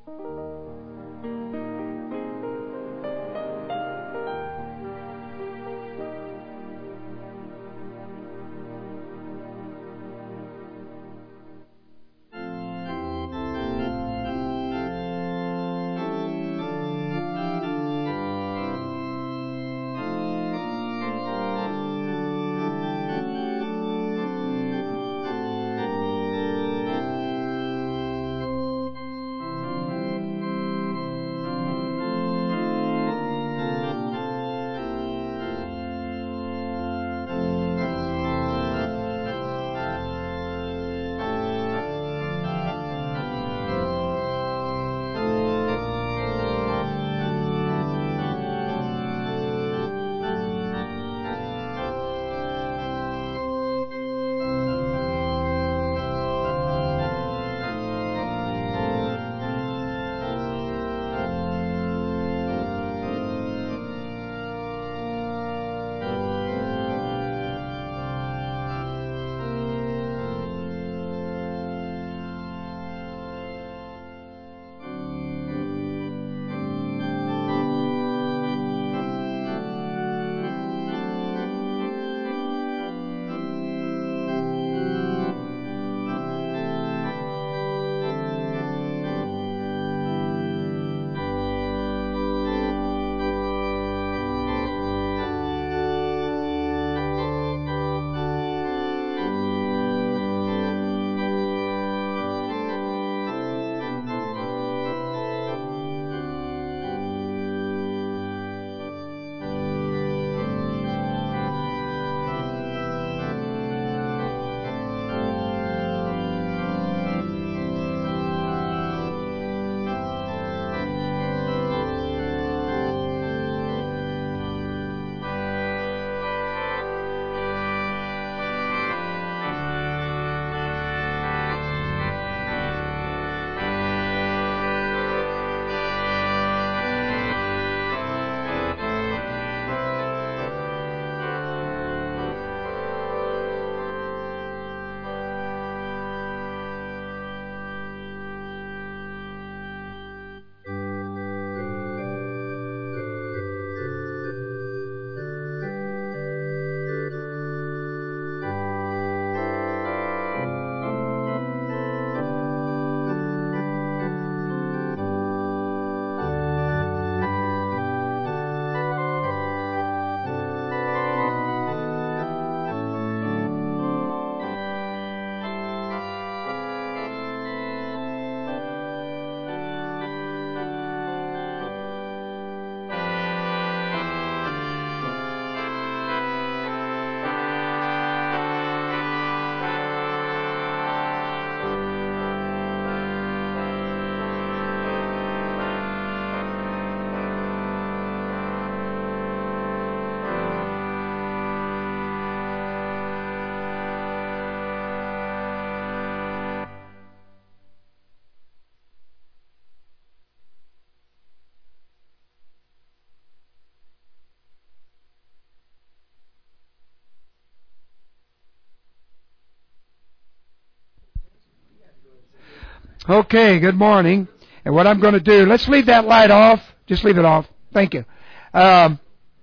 Okay, good morning. And what I'm going to do, let's leave that light off. Just leave it off. Thank you. My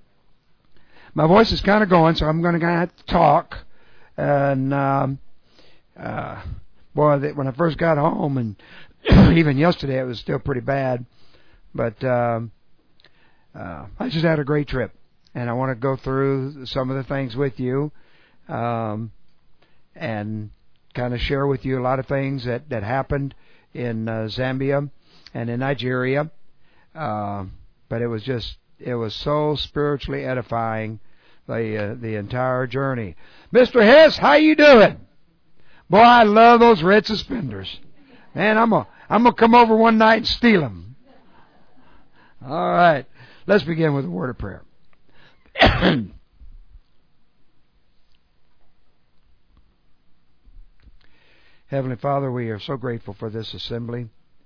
voice is kind of going, so I'm going to have to talk. And, when I first got home, and even yesterday, it was still pretty bad. But I just had a great trip. And I want to go through some of the things with you and kind of share with you a lot of things that happened in Zambia and in Nigeria. But it was so spiritually edifying, the entire journey. Mr. Hess, how you doing? Boy, I love those red suspenders. Man, I'm gonna come over one night and steal them. All right, let's begin with a word of prayer. Heavenly Father, we are so grateful for this assembly.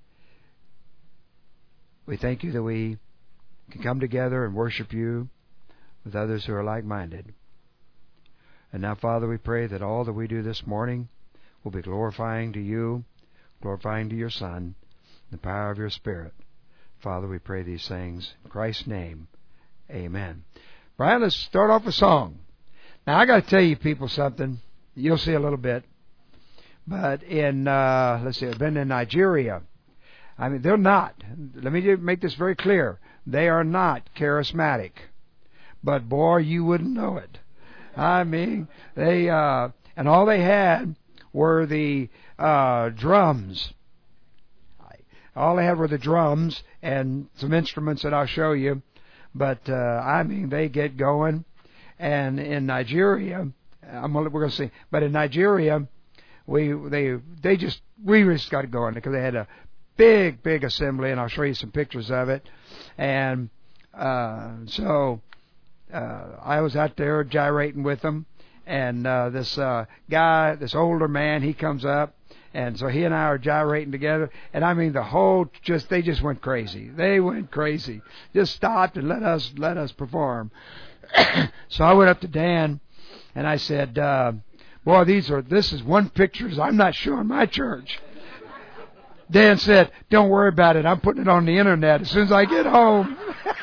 We thank you that we can come together and worship you with others who are like-minded. And now, Father, we pray that all that we do this morning will be glorifying to you, glorifying to your Son, the power of your Spirit. Father, we pray these things in Christ's name. Amen. Brian, let's start off a song. Now, I got to tell you people something. You'll see a little bit. But in, let's see, I've been in Nigeria. I mean, they're not. Let me make this very clear. They are not charismatic. But, boy, you wouldn't know it. I mean, they, and all they had were the drums. All they had were the drums and some instruments that I'll show you. But, I mean, they get going. And in Nigeria, we're going to see, but in Nigeria, we just got going because they had a big assembly, and I'll show you some pictures of it. And so I was out there gyrating with them, and this guy, this older man, he comes up, and so he and I are gyrating together, and I mean they just went crazy. They went crazy, just stopped and let us perform. So I went up to Dan, and I said, boy, this is one pictures I'm not showing my church. Dan said, don't worry about it. I'm putting it on the internet as soon as I get home.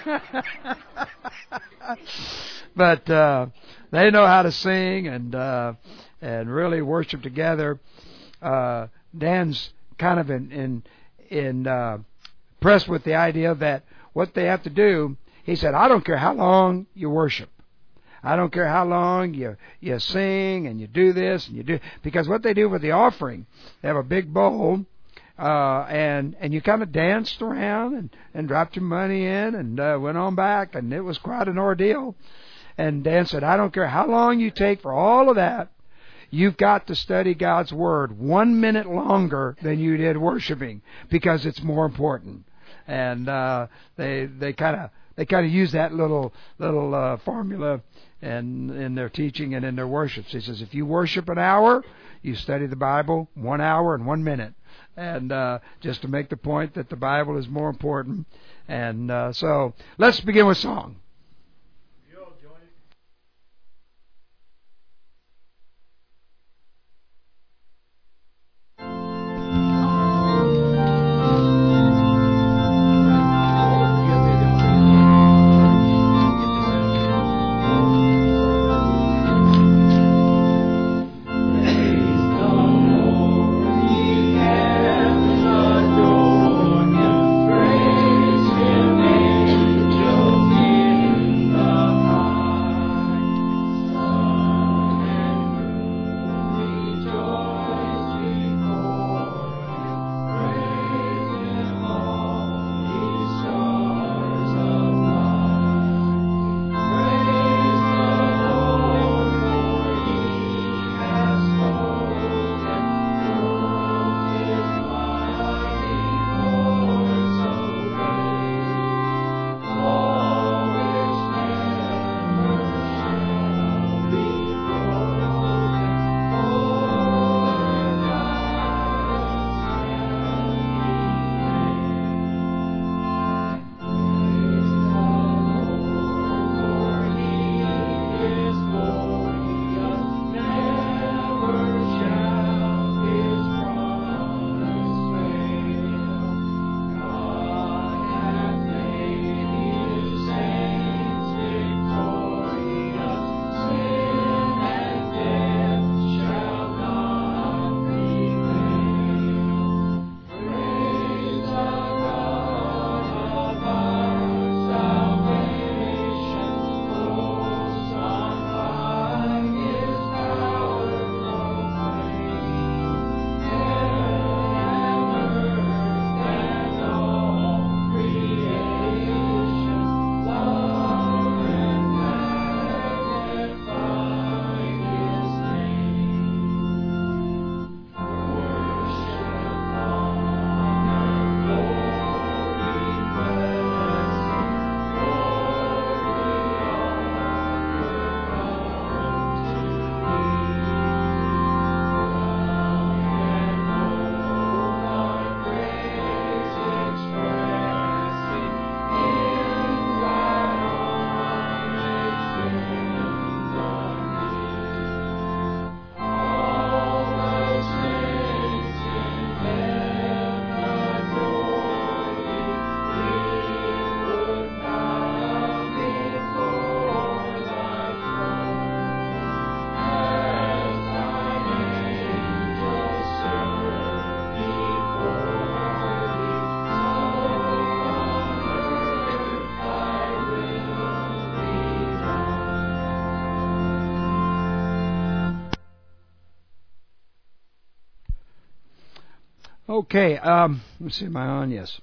But they know how to sing and really worship together. Dan's kind of impressed with the idea that what they have to do. He said, I don't care how long you worship. I don't care how long you sing and you do this and you do, because what they do with the offering, they have a big bowl, and you kind of danced around and dropped your money in and went on back, and it was quite an ordeal. And Dan said, I don't care how long you take for all of that, you've got to study God's Word 1 minute longer than you did worshiping, because it's more important. And they kind of use that little formula in their teaching and in their worship. He says, if you worship an hour, you study the Bible 1 hour and 1 minute. And just to make the point that the Bible is more important. And so let's begin with song. Praise Him, angels in Okay, let's see, am I on? Yes.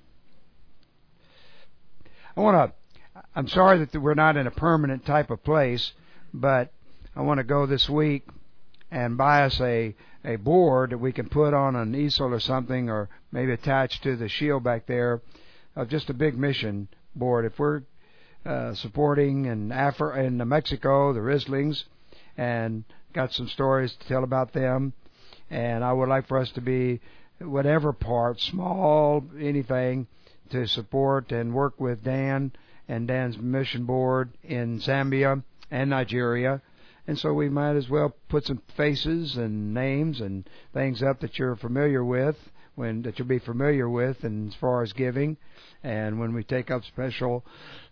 I'm sorry that we're not in a permanent type of place, but I want to go this week and buy us a board that we can put on an easel or something, or maybe attached to the shield back there, of just a big mission board. If we're supporting in Mexico, the Rislings, and got some stories to tell about them, and I would like for us to be whatever part, small, anything, to support and work with Dan and Dan's mission board in Zambia and Nigeria. And so we might as well put some faces and names and things up that you're familiar with, that you'll be familiar with, and as far as giving, and when we take up special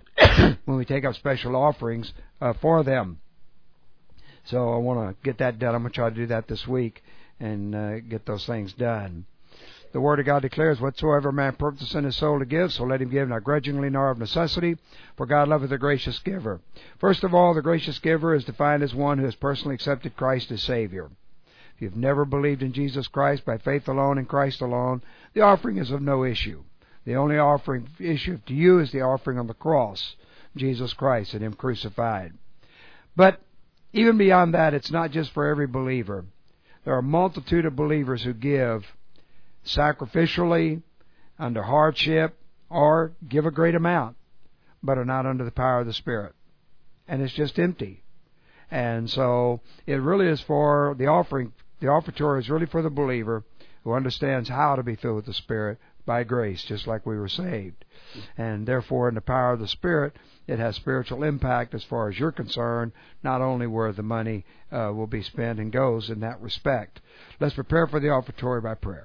offerings for them. So I want to get that done. I'm going to try to do that this week and get those things done. The Word of God declares, whatsoever man purposes in his soul to give, so let him give, not grudgingly nor of necessity, for God loveth a gracious giver. First of all, the gracious giver is defined as one who has personally accepted Christ as Savior. If you've never believed in Jesus Christ by faith alone in Christ alone, the offering is of no issue. The only offering issue to you is the offering on the cross, Jesus Christ and Him crucified. But even beyond that, it's not just for every believer. There are a multitude of believers who give sacrificially, under hardship, or give a great amount, but are not under the power of the Spirit. And it's just empty. And so it really is for the offering. The offertory is really for the believer who understands how to be filled with the Spirit by grace, just like we were saved. And therefore, in the power of the Spirit, it has spiritual impact as far as you're concerned, not only where the money will be spent and goes in that respect. Let's prepare for the offertory by prayer.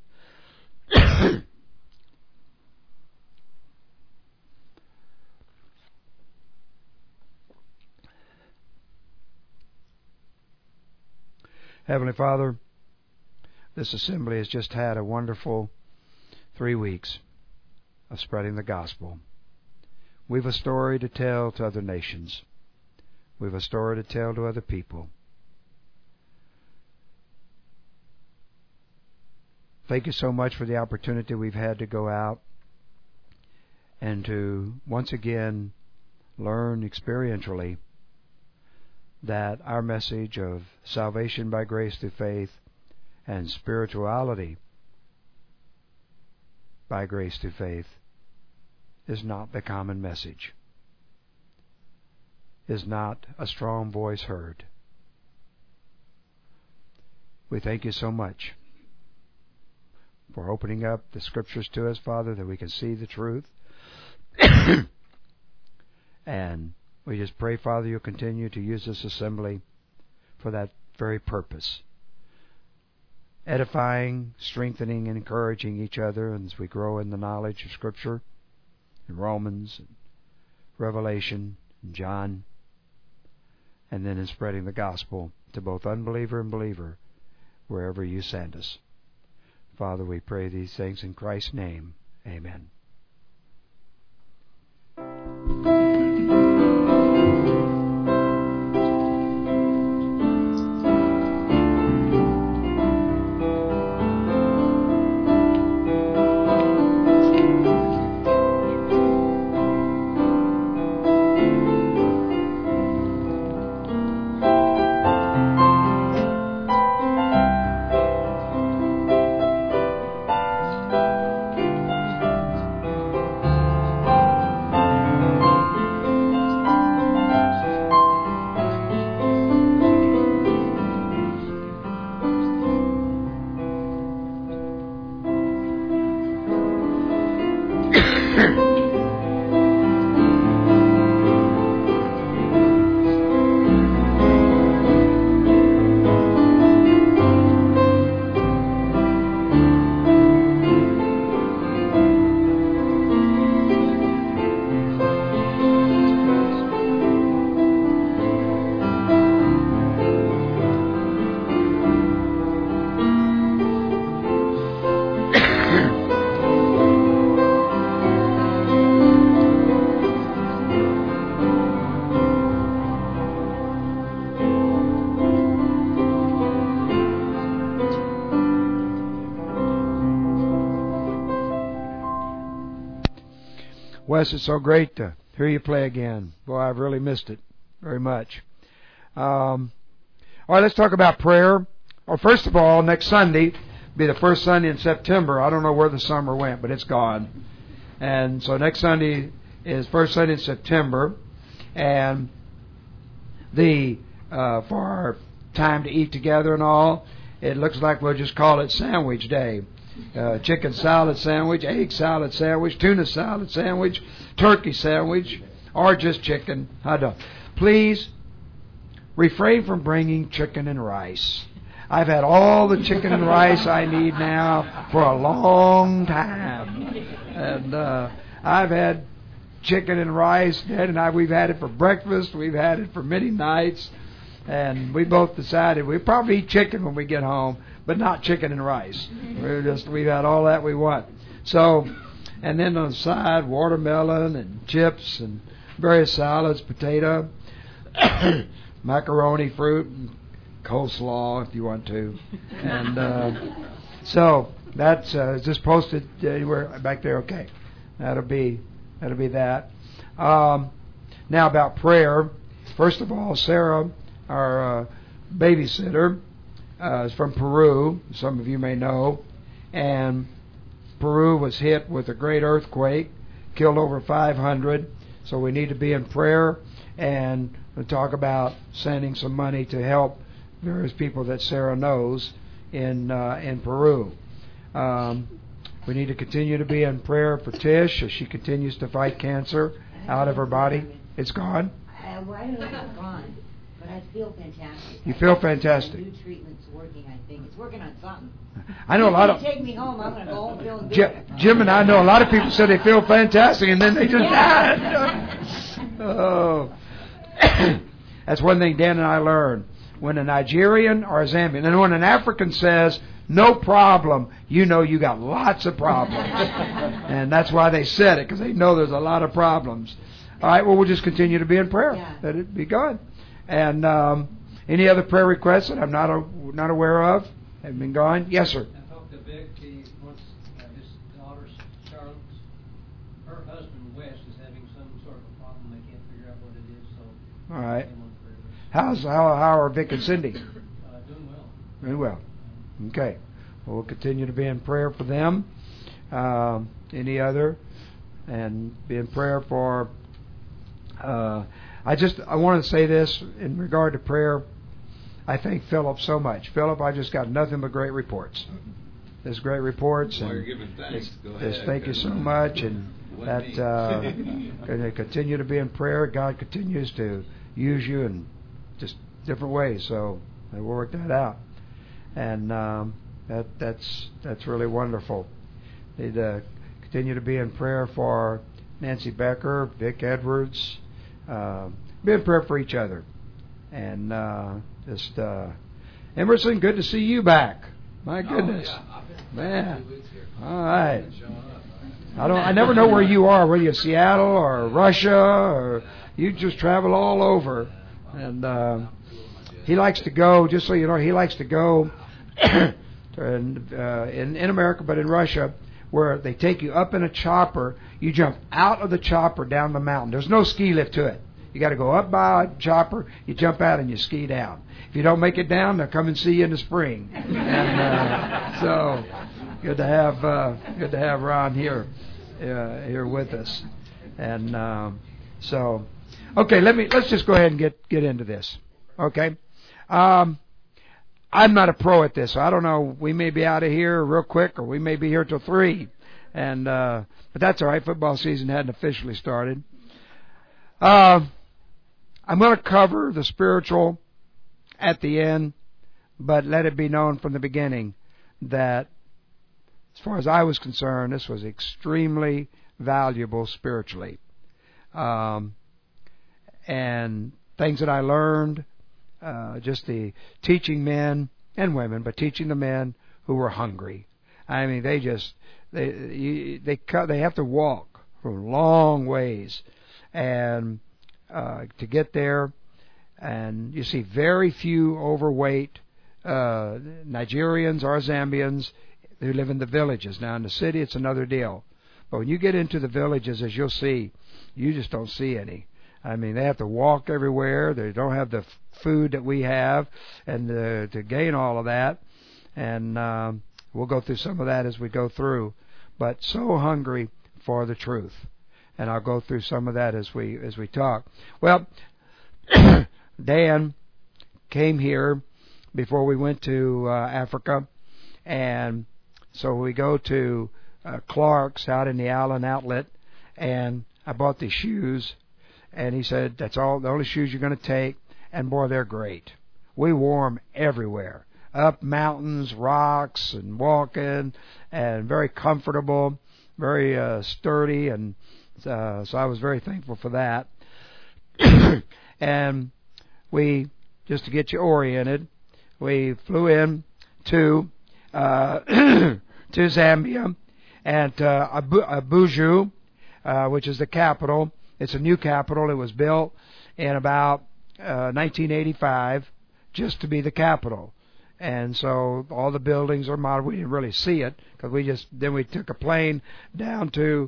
Heavenly Father, this assembly has just had a wonderful 3 weeks of spreading the gospel. We've a story to tell to other nations. We've a story to tell to other people. Thank you so much for the opportunity we've had to go out and to once again learn experientially that our message of salvation by grace through faith and spirituality by grace through faith is not the common message, is not a strong voice heard. We thank you so much for opening up the Scriptures to us, Father, that we can see the truth. And we just pray, Father, you'll continue to use this assembly for that very purpose. Edifying, strengthening, and encouraging each other as we grow in the knowledge of Scripture, in Romans, and Revelation, and John, and then in spreading the gospel to both unbeliever and believer wherever you send us. Father, we pray these things in Christ's name. Amen. Wes, it's so great to hear you play again. Boy, I've really missed it very much. All right, let's talk about prayer. Well, first of all, next Sunday will be the first Sunday in September. I don't know where the summer went, but it's gone. And so next Sunday is first Sunday in September. And for our time to eat together and all, it looks like we'll just call it Sandwich Day. Chicken salad sandwich, egg salad sandwich, tuna salad sandwich, turkey sandwich, or just chicken. I don't. Please refrain from bringing chicken and rice. I've had all the chicken and rice I need now for a long time. And I've had chicken and rice, Dad and I, we've had it for breakfast, we've had it for many nights, and we both decided we'd probably eat chicken when we get home, but not chicken and rice. We've had all that we want. So, and then on the side, watermelon and chips and various salads, potato, macaroni, fruit, and coleslaw if you want to. And so that's just posted anywhere back there. Okay, that'll be that. Now about prayer. First of all, Sarah, our babysitter, is from Peru. Some of you may know, and Peru was hit with a great earthquake, killed over 500. So we need to be in prayer, and we'll talk about sending some money to help various people that Sarah knows in Peru. We need to continue to be in prayer for Tish as she continues to fight cancer out of her body. It's gone? Well, I don't know if it's gone, but I feel fantastic. You feel fantastic? New treatment's working, I think. It's working on something. I know a lot of... Take me home, I'm going to go home feeling good. Jim and I know a lot of people say they feel fantastic, and then they just died. Oh. That's one thing Dan and I learned. When a Nigerian or a Zambian, and when an African says, no problem, you know you got lots of problems. And that's why they said it, because they know there's a lot of problems. All right, well, we'll just continue to be in prayer. Yeah. Let it be God. And any other prayer requests that I'm not aware of have been gone? Yes, sir. I talked to Vic. He wants his daughter, Charlotte, her husband, Wes, is having some sort of a problem. They can't figure out what it is. So all right. How are Vic and Cindy? Doing well. Doing well. Okay. Well, we'll continue to be in prayer for them. Any other? And be in prayer for... I want to say this in regard to prayer. I thank Philip so much. Philip, I just got nothing but great reports. There's great reports. While and you're giving thanks, go ahead. Thank you so much. And that going to continue to be in prayer. God continues to use you in just different ways. So we'll work that out. And that's really wonderful. Need to continue to be in prayer for Nancy Becker, Vic Edwards. Be in prayer for each other. And Emerson, good to see you back. My goodness. Man. All right. I never know where you are, whether you're in Seattle or Russia, or you just travel all over. And he likes to go, just so you know, he likes to go in America, but in Russia, where they take you up in a chopper. You jump out of the chopper down the mountain. There's no ski lift to it. You got to go up by a chopper, you jump out, and you ski down. If you don't make it down, they'll come and see you in the spring. And so good to have Ron here with us. And so okay, let's just go ahead and get into this. Okay. I'm not a pro at this, so I don't know. We may be out of here real quick, or we may be here till 3. And but that's all right. Football season hadn't officially started. I'm going to cover the spiritual at the end, but let it be known from the beginning that, as far as I was concerned, this was extremely valuable spiritually. And things that I learned, just the teaching men and women, but teaching the men who were hungry. I mean, they have to walk from long ways and to get there. And you see very few overweight Nigerians or Zambians who live in the villages. Now in the city it's another deal, But when you get into the villages, as you'll see, you just don't see any. I mean, they have to walk everywhere. They don't have the food that we have, and to gain all of that. And we'll go through some of that as we go through. But so hungry for the truth. And I'll go through some of that as we talk. Well, Dan came here before we went to Africa, and so we go to Clark's out in the Allen Outlet, and I bought these shoes, and he said, that's all the only shoes you're going to take, and boy, they're great. We wore them everywhere, up mountains, rocks, and walking, and very comfortable, very sturdy, and so I was very thankful for that. And we, just to get you oriented, we flew in to to Zambia at Abuja, which is the capital. It's a new capital. It was built in about 1985 just to be the capital. And so all the buildings are modern. We didn't really see it because we took a plane down to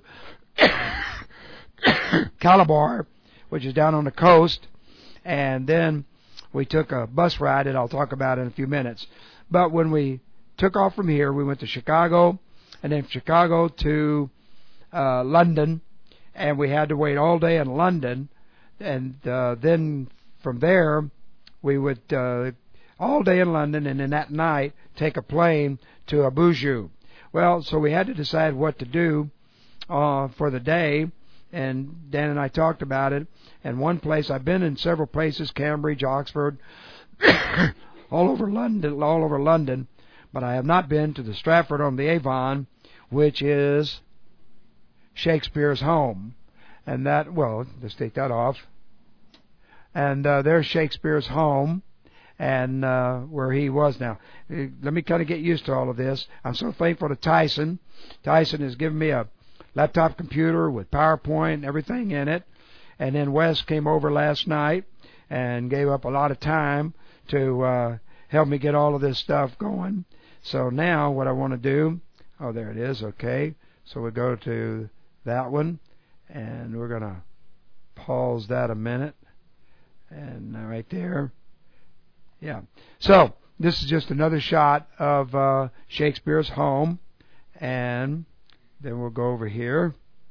Calabar, which is down on the coast, and then we took a bus ride that I'll talk about in a few minutes. But when we took off from here, we went to Chicago, and then from Chicago to London, and we had to wait all day in London, and then from there we would all day in London, and then that night take a plane to Abuja. Well, so we had to decide what to do for the day, and Dan and I talked about it. And one place, I've been in several places, Cambridge, Oxford, all over London, but I have not been to the Stratford-on-the-Avon, which is Shakespeare's home. And that, well, let's take that off. And there's Shakespeare's home, and where he was now. Let me kind of get used to all of this. I'm so thankful to Tyson. Tyson has given me a laptop computer with PowerPoint and everything in it. And then Wes came over last night and gave up a lot of time to help me get all of this stuff going. So now what I want to do, oh, there it is, okay. So we go to that one, and we're going to pause that a minute. And right there. Yeah. So this is just another shot of Shakespeare's home. And then we'll go over here.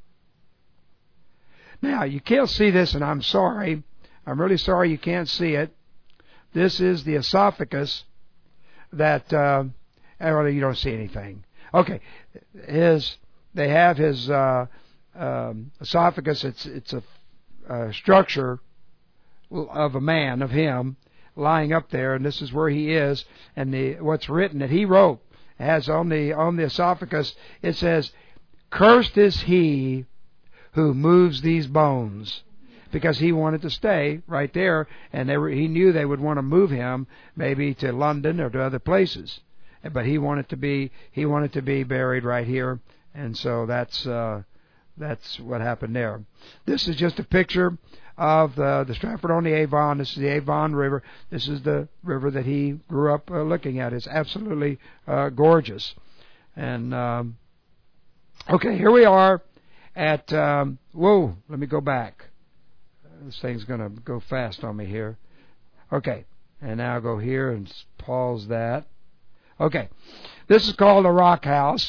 Now, you can't see this, and I'm sorry. I'm really sorry you can't see it. This is the esophagus that, well, you don't see anything. Okay. They have his esophagus. It's a structure of a man, of him, lying up there, and this is where he is. And what's written that he wrote has on the esophagus, it says, "Cursed is he who moves these bones," because he wanted to stay right there, and he knew they would want to move him maybe to London or to other places, but he wanted to be buried right here, and so that's what happened there. This is just a picture of the Stratford-on-the-Avon. This is the Avon River. This is the river that he grew up looking at. It's absolutely gorgeous. And okay, here we are at, whoa, let me go back. This thing's going to go fast on me here. Okay, and now I'll go here and pause that. Okay, this is called the Rock House.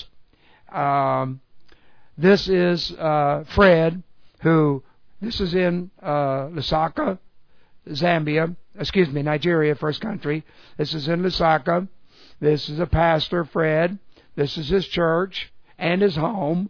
This is Fred, this is in Lusaka, Nigeria, first country. This is in Lusaka. This is a pastor, Fred. This is his church and his home.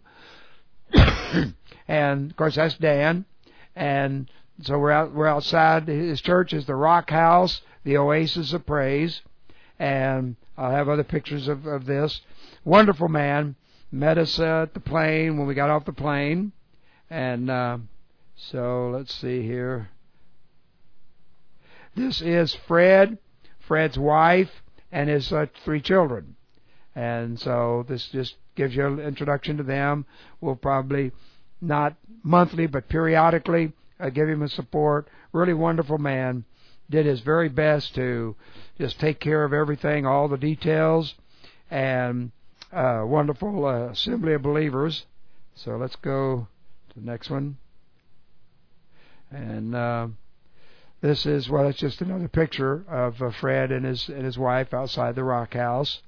And, of course, that's Dan. And so we're outside. His church is the Rock House, the Oasis of Praise. And I'll have other pictures of this. Wonderful man. Met us at the plane when we got off the plane. And so let's see here. This is Fred's wife, and his 3 children. And so this just gives you an introduction to them. We'll probably, not monthly, but periodically, give him a support. Really wonderful man. Did his very best to just take care of everything, all the details, and wonderful assembly of believers. So let's go to the next one. And this is, well, it's just another picture of Fred and his wife outside the rock house.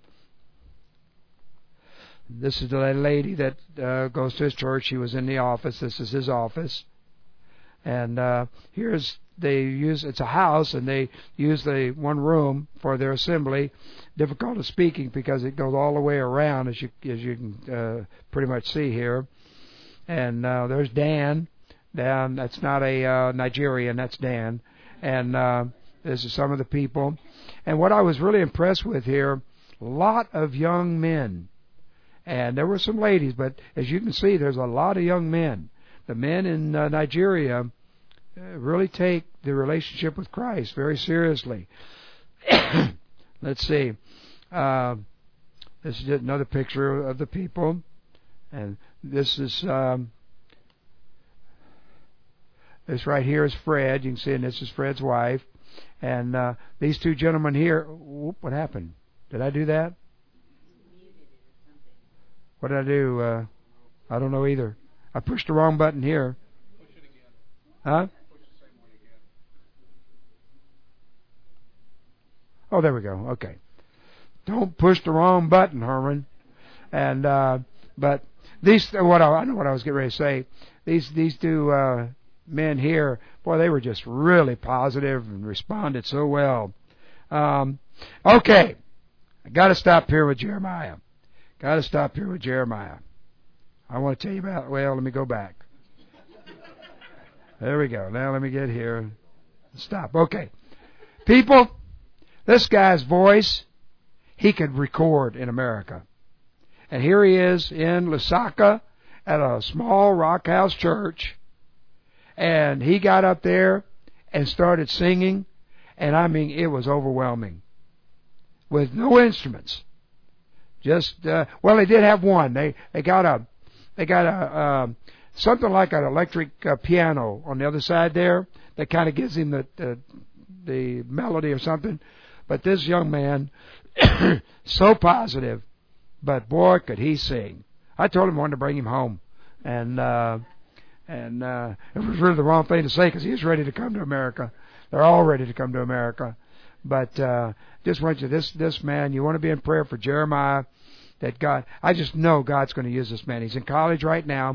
This is the lady that goes to his church. She was in the office. This is his office. And it's a house, and they use the one room for their assembly. Difficult of speaking because it goes all the way around, as you can pretty much see here. And there's Dan. Dan, that's not a Nigerian, that's Dan. And this is some of the people. And what I was really impressed with here, a lot of young men. And there were some ladies, but as you can see, there's a lot of young men. The men in Nigeria really take the relationship with Christ very seriously. Let's see. This is another picture of the people. And this is... this right here is Fred. You can see, and this is Fred's wife. And these two gentlemen here... Whoop, what happened? Did I do that? What did I do? I don't know either. I pushed the wrong button here. Push it again. Huh? Push the same one again. Oh, there we go. Okay. Don't push the wrong button, Herman. And but these, I know what I was getting ready to say. These two men here, boy, they were just really positive and responded so well. Okay, I got to stop here with Jeremiah. I want to tell you about, well, let me go back. There we go. Now let me get here. Stop. Okay. People, this guy's voice, he could record in America. And here he is in Lusaka at a small rock house church. And he got up there and started singing. And I mean, it was overwhelming. With no instruments. Just well, they did have one. They got a something like an electric piano on the other side there that kind of gives him the melody or something. But this young man, so positive, but boy, could he sing! I told him I wanted to bring him home, and it was really the wrong thing to say because he was ready to come to America. They're all ready to come to America. But just want you, this man, you want to be in prayer for Jeremiah, that God, I just know God's going to use this man. He's in college right now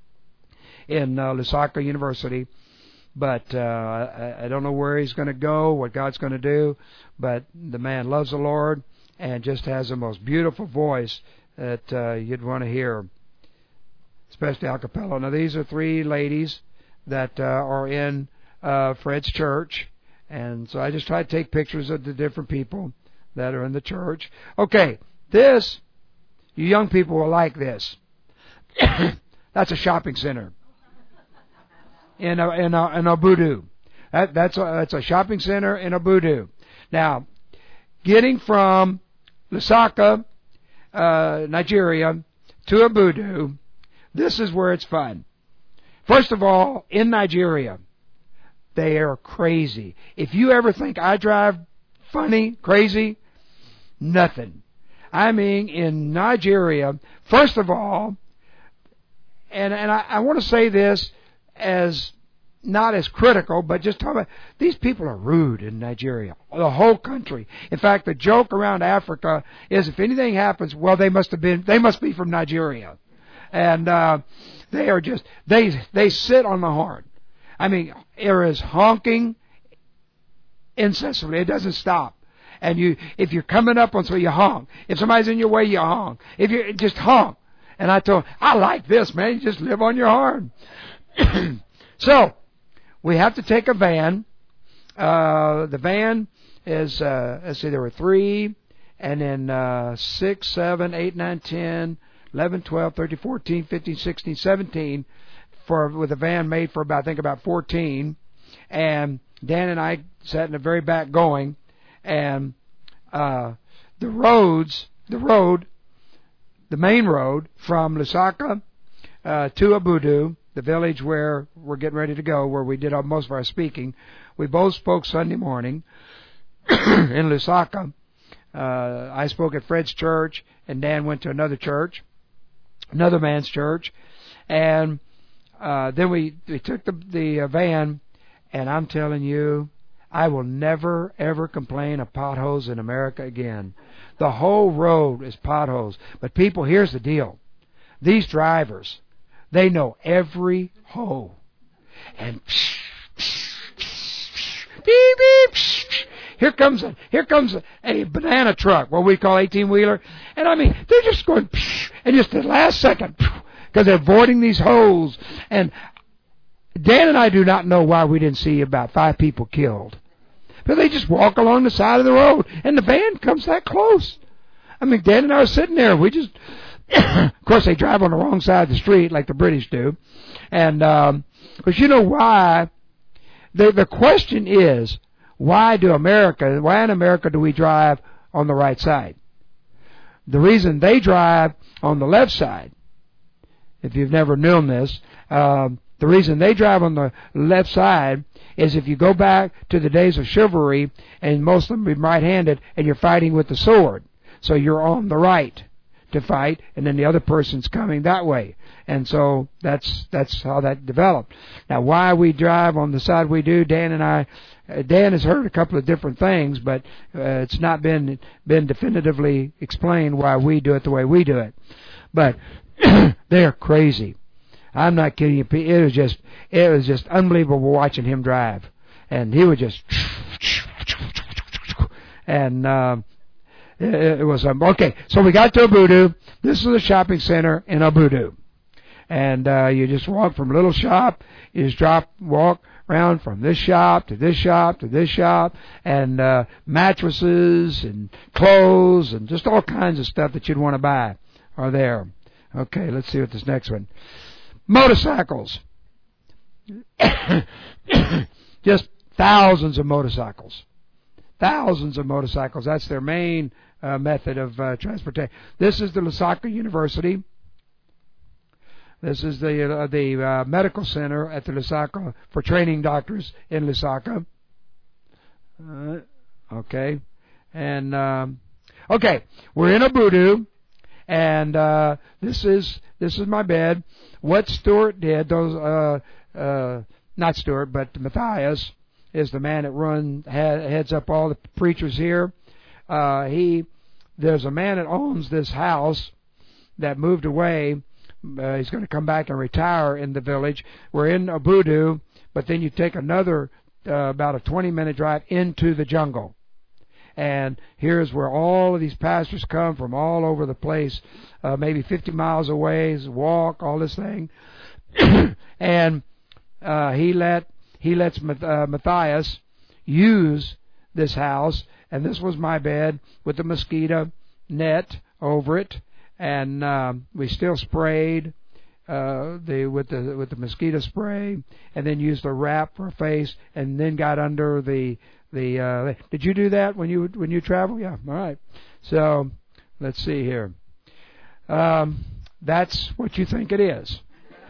in Lusaka University, but I don't know where he's going to go, what God's going to do, but the man loves the Lord and just has the most beautiful voice that you'd want to hear, especially a cappella. Now, these are three ladies that are in Fred's church. And so I just try to take pictures of the different people that are in the church. Okay, this, you young people will like this. That's a shopping center in Obudu. That's a shopping center in Obudu. Now, getting from Lusaka, Nigeria, to Obudu, this is where it's fun. First of all, in Nigeria, they are crazy. If you ever think I drive funny, crazy, nothing. I mean, in Nigeria, first of all, and I want to say this as not as critical, but just talk about, these people are rude in Nigeria, the whole country. In fact, the joke around Africa is if anything happens, well, they must be from Nigeria. And they are just, they sit on the horn. I mean, there is honking incessantly. It doesn't stop. And if you're coming up on, so you honk. If somebody's in your way, you honk. If you just honk. And I told him, I like this, man. You just live on your horn. So, we have to take a van. The van is, let's see, there were 3, and then 6, 7, 8, 9, 10, 11, 12, 13, 14, 15, 16, 17, with a van made for about 14. And Dan and I sat in the very back going, and the main road from Lusaka to Obudu, the village where we're getting ready to go, where we did most of our speaking. We both spoke Sunday morning in Lusaka. I spoke at Fred's church, and Dan went to another church. another man's church, and then we took the van, and I'm telling you, I will never ever complain of potholes in America again. The whole road is potholes. But people, here's the deal: these drivers, they know every hole, and beep beep. Here comes a banana truck, what we call 18-wheeler, and I mean they're just going, and just the last second, because they're avoiding these holes. And Dan and I do not know why we didn't see about 5 people killed, but they just walk along the side of the road, and the van comes that close. I mean, Dan and I are sitting there. We just, of course, they drive on the wrong side of the street like the British do, and but you know why? The question is, why in America do we drive on the right side? The reason they drive on the left side, if you've never known this, the reason they drive on the left side is if you go back to the days of chivalry, and most of them be right-handed, and you're fighting with the sword. So you're on the right to fight, and then the other person's coming that way. And so that's how that developed. Now, why we drive on the side we do, Dan has heard a couple of different things, but it's not been definitively explained why we do it the way we do it. But they're crazy. I'm not kidding you. It was just unbelievable watching him drive, and he would just, and it was okay. So we got to Abudu. This is a shopping center in Abudu, and you just walk from a little shop. You just walk around from this shop to this shop to this shop, and mattresses and clothes and just all kinds of stuff that you'd want to buy are there. Okay, let's see what this next one. Motorcycles. Just thousands of motorcycles. Thousands of motorcycles. That's their main method of transportation. This is the Lusaka University. This is the medical center at the Lusaka for training doctors in Lusaka. Okay. And, okay, we're in Abudu. And this is my bed. What Stuart did, not Stuart, but Matthias is the man that heads up all the preachers here. There's a man that owns this house that moved away. He's going to come back and retire in the village. We're in Abudu, but then you take another about a 20-minute drive into the jungle. And here's where all of these pastors come from all over the place, maybe 50 miles away, walk, all this thing. And he lets Matthias use this house, and this was my bed with the mosquito net over it, and we still sprayed with the mosquito spray, and then used a wrap for a face, and then got under the did you do that when you travel? Yeah, all right. So let's see here. That's what you think it is.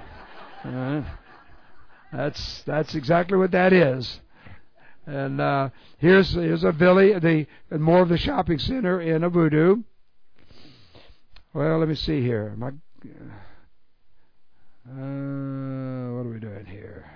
That's exactly what that is. And here's a village, more of the shopping center in Abudu. Well, let me see here. What are we doing here?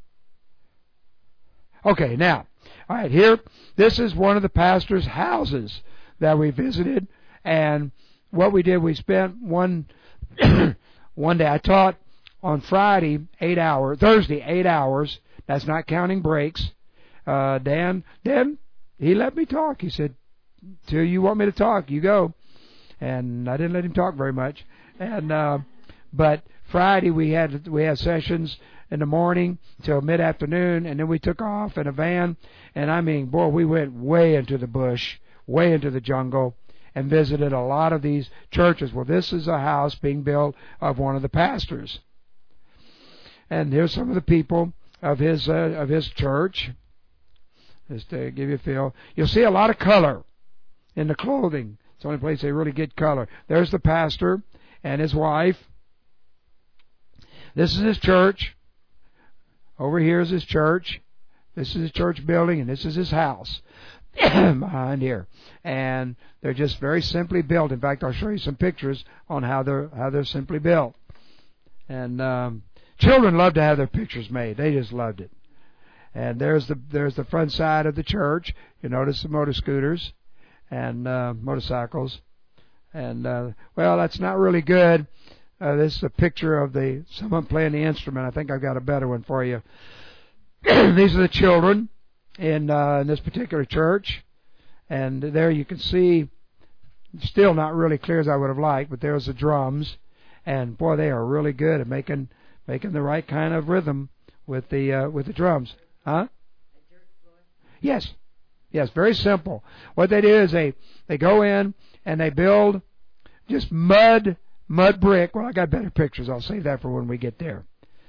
Okay, now, all right, here, this is one of the pastor's houses that we visited, and what we did, we spent one day. I taught on Friday 8 hours, Thursday 8 hours. That's not counting breaks. Dan, he let me talk. He said, "Till you want me to talk, you go." And I didn't let him talk very much. And but Friday we had sessions in the morning till mid-afternoon, and then we took off in a van, and I mean, boy, we went way into the bush, way into the jungle, and visited a lot of these churches. Well, this is a house being built of one of the pastors, and here's some of the people of his church. Just to give you a feel, you'll see a lot of color in the clothing. It's the only place they really get color. There's the pastor and his wife. This is his church. Over here is his church. This is his church building, and this is his house. behind here, and they're just very simply built. In fact, I'll show you some pictures on how they're simply built. And children love to have their pictures made. They just loved it. And there's the front side of the church. You notice the motor scooters and motorcycles. And well, that's not really good. This is a picture of someone playing the instrument. I think I've got a better one for you. These are the children in this particular church, and there you can see, still not really clear as I would have liked, but there's the drums, and boy, they are really good at making the right kind of rhythm with the drums, huh? Yes, very simple. What they do is they go in and they build just mud brick. Well, I got better pictures. I'll save that for when we get there.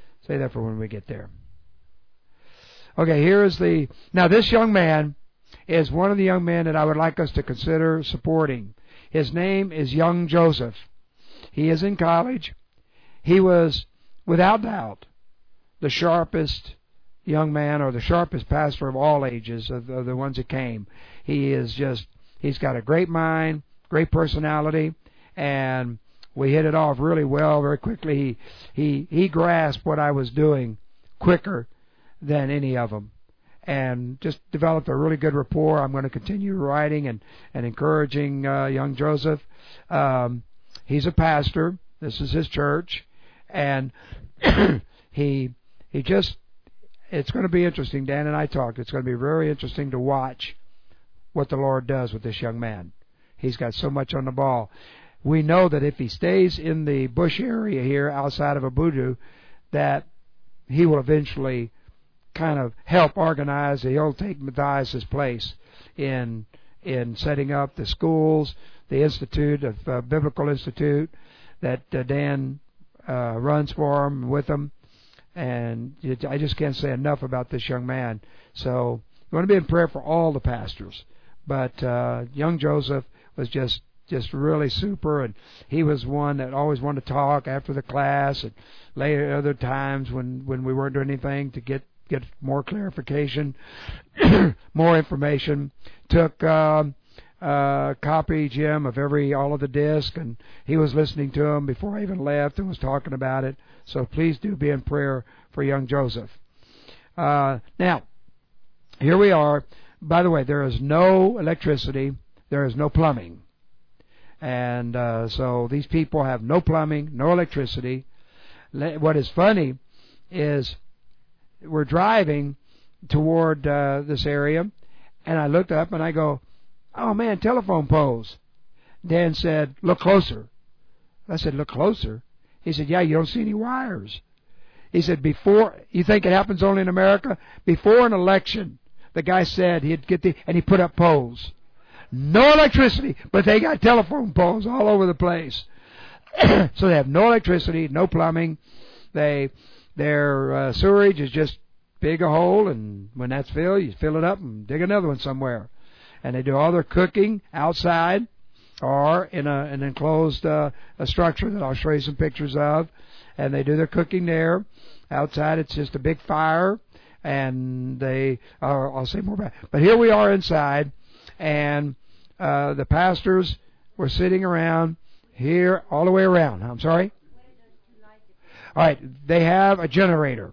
Okay, now this young man is one of the young men that I would like us to consider supporting. His name is young Joseph. He is in college. He was, without doubt, the sharpest young man, or the sharpest pastor of all ages, of the ones that came. He's got a great mind, great personality, and we hit it off really well, very quickly. He grasped what I was doing quicker than any of them, and just developed a really good rapport. I'm going to continue writing and encouraging young Joseph. He's a pastor. This is his church, and he just, it's going to be interesting. Dan and I talked. It's going to be very interesting to watch what the Lord does with this young man. He's got so much on the ball. We know that if he stays in the bush area here outside of Abudu, that he will eventually kind of help organize. He'll take Matthias' place in setting up the schools, the Institute of Biblical Institute that Dan runs for him, with him. And I just can't say enough about this young man. So you want to be in prayer for all the pastors. But young Joseph was just really super, and he was one that always wanted to talk after the class, and later other times when we weren't doing anything to get more clarification, more information. Took copy, Jim, of all of the disc, and he was listening to them before I even left and was talking about it. So please do be in prayer for young Joseph. Now, here we are. By the way, there is no electricity. There is no plumbing. And so these people have no plumbing, no electricity. What is funny is we're driving toward this area, and I looked up and I go, oh man, telephone poles. Dan said, look closer. I said, look closer? He said, yeah, you don't see any wires. He said, you think it happens only in America? Before an election, the guy said he'd get and he put up poles. No electricity, but they got telephone poles all over the place. So they have no electricity, no plumbing. Their sewerage is just dig a hole, and when that's filled, you fill it up and dig another one somewhere. And they do all their cooking outside or in an enclosed a structure that I'll show you some pictures of. And they do their cooking there. Outside, it's just a big fire, and I'll say more about it. But here we are inside, and the pastors were sitting around here all the way around. I'm sorry? All right, they have a generator.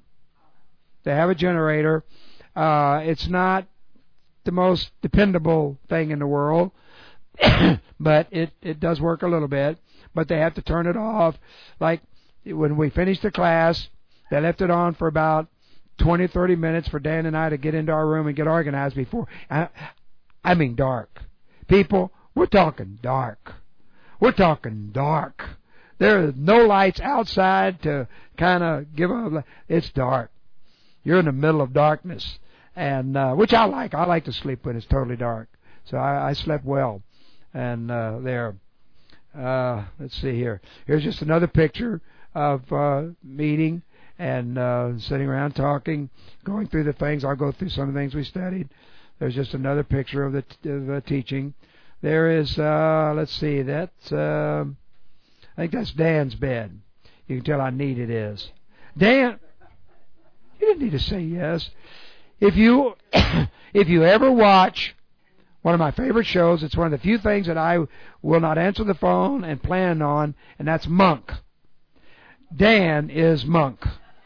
It's not the most dependable thing in the world, but it does work a little bit. But they have to turn it off. Like when we finished the class, they left it on for about 20, 30 minutes for Dan and I to get into our room and get organized before. I mean dark. People, we're talking dark. There are no lights outside to kind of give a... It's dark. You're in the middle of darkness, and which I like. I like to sleep when it's totally dark. So I slept well. And there. Let's see here. Here's just another picture of meeting and sitting around talking, going through the things. I'll go through some of the things we studied. There's just another picture of the teaching. There is, let's see, that's, I think that's Dan's bed. You can tell how neat it is. Dan, you didn't need to say yes. If you ever watch one of my favorite shows. It's one of the few things that I will not answer the phone and plan on, and that's Monk. Dan is Monk.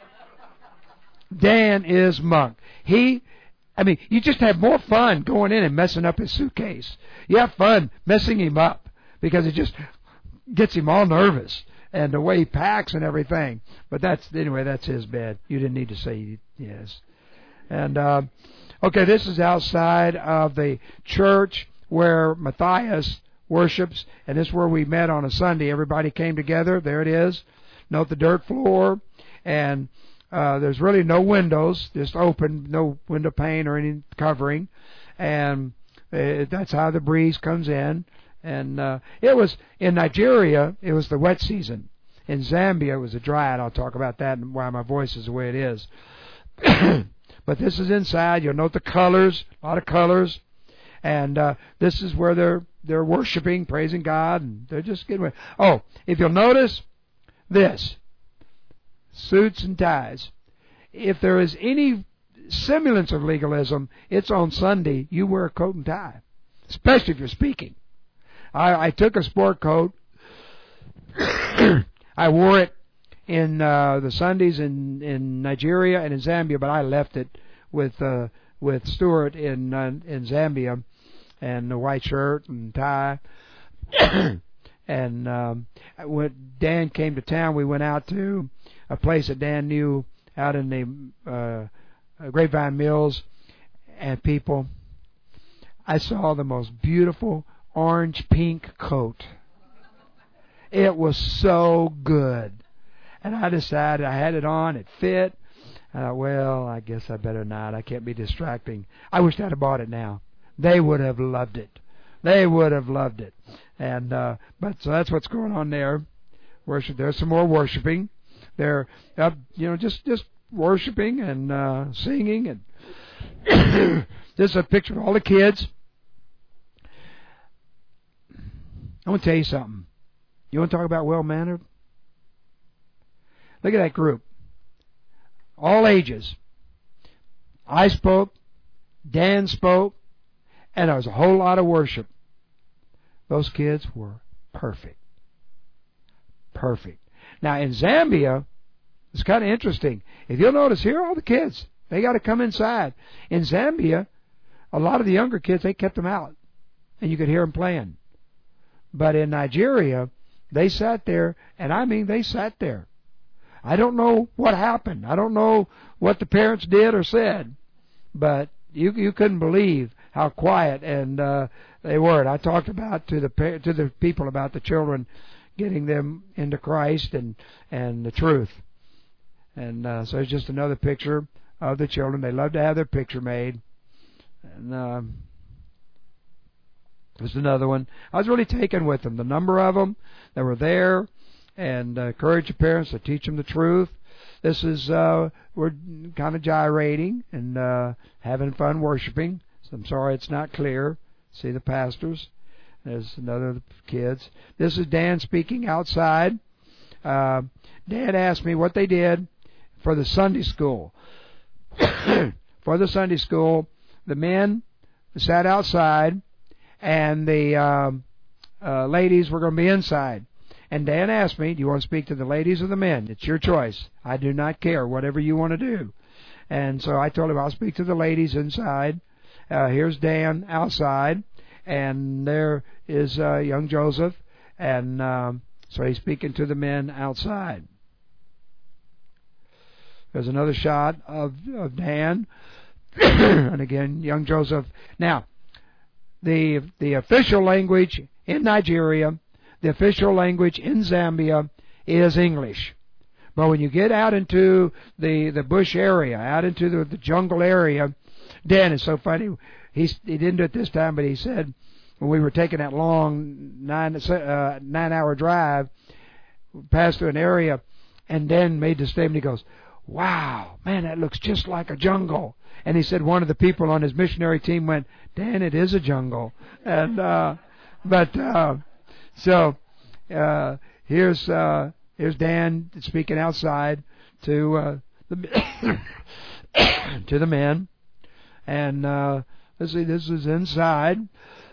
Dan is Monk. You just have more fun going in and messing up his suitcase. You have fun messing him up because it just gets him all nervous, and the way he packs and everything. But that's his bed. You didn't need to say yes. And okay, this is outside of the church where Matthias worships, and this is where we met on a Sunday. Everybody came together. There it is. Note the dirt floor, and there's really no windows, just open, no window pane or any covering, and that's how the breeze comes in. And it was in Nigeria, it was the wet season. In Zambia, it was a dry, and I'll talk about that and why my voice is the way it is. But this is inside. You'll note the colors, a lot of colors, and this is where they're worshiping, praising God, and they're just getting away. Oh, if you'll notice this, suits and ties. If there is any semblance of legalism, it's on Sunday. You wear a coat and tie, especially if you're speaking. I took a sport coat. I wore it in the Sundays in Nigeria and in Zambia, but I left it with Stuart in Zambia, and the white shirt and tie. And when Dan came to town, we went out to a place that Dan knew out in the Grapevine Mills, and people, I saw the most beautiful orange-pink coat. It was so good. And I decided, I had it on, it fit. Well, I guess I better not. I can't be distracting. I wish I'd have bought it now. They would have loved it. They would have loved it. And but so that's what's going on there. Worship. There's some more worshiping. They're just worshiping and singing, and this is a picture of all the kids. I want to tell you something. You want to talk about well-mannered? Look at that group. All ages. I spoke, Dan spoke, and there was a whole lot of worship. Those kids were perfect. Perfect. Now, in Zambia, it's kind of interesting. If you'll notice here, all the kids, they got to come inside. In Zambia, a lot of the younger kids, they kept them out, and you could hear them playing. But in Nigeria, they sat there, and I mean they sat there. I don't know what happened. I don't know what the parents did or said, but you couldn't believe how quiet and they were. And I talked about to the people about the children, getting them into Christ and the truth. And so it's just another picture of the children. They love to have their picture made. And there's another one. I was really taken with them. The number of them that were there, and encourage the parents to teach them the truth. This is, we're kind of gyrating and having fun worshiping. So I'm sorry it's not clear. See the pastors. There's another of the kids. This is Dan speaking outside. Dan asked me what they did for the Sunday school. For the Sunday school, the men sat outside, and the ladies were going to be inside. And Dan asked me, do you want to speak to the ladies or the men? It's your choice. I do not care, whatever you want to do. And so I told him I'll speak to the ladies inside. Here's Dan outside, and there is young Joseph, and so he's speaking to the men outside. There's another shot of Dan, and again, young Joseph. Now, the official language in Nigeria, the official language in Zambia is English. But when you get out into the bush area, out into the jungle area, Dan is so funny. He didn't do it this time, but he said when we were taking that long 9-hour drive, we passed through an area, and Dan made the statement. He goes, "Wow, man, that looks just like a jungle." And he said one of the people on his missionary team went, "Dan, it is a jungle." And so here's Dan speaking outside to the to the men, and let's see, this is inside.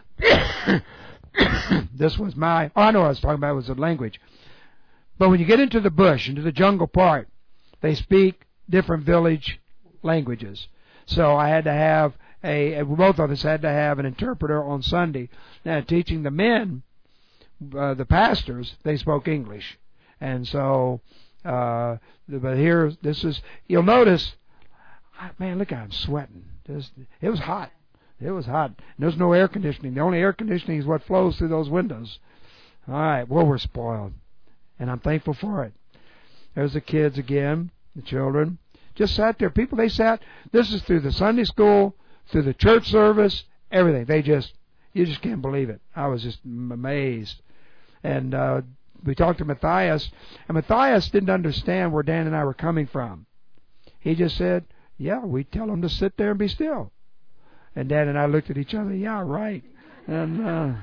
This was my, oh, I know what I was talking about was the language. But when you get into the bush, into the jungle part, they speak different village languages. So I had to have both of us had to have an interpreter on Sunday. Now, teaching the men, the pastors, they spoke English. And so, but here, this is, you'll notice, man, look, I'm sweating. It was hot. It was hot. There's no air conditioning. The only air conditioning is what flows through those windows. All right, well, we're spoiled. And I'm thankful for it. There's the kids again, the children. Just sat there. People, they sat. This is through the Sunday school, through the church service, everything. You just can't believe it. I was just amazed. And we talked to Matthias, and Matthias didn't understand where Dan and I were coming from. He just said, yeah, we tell them to sit there and be still. And Dan and I looked at each other, yeah, right. And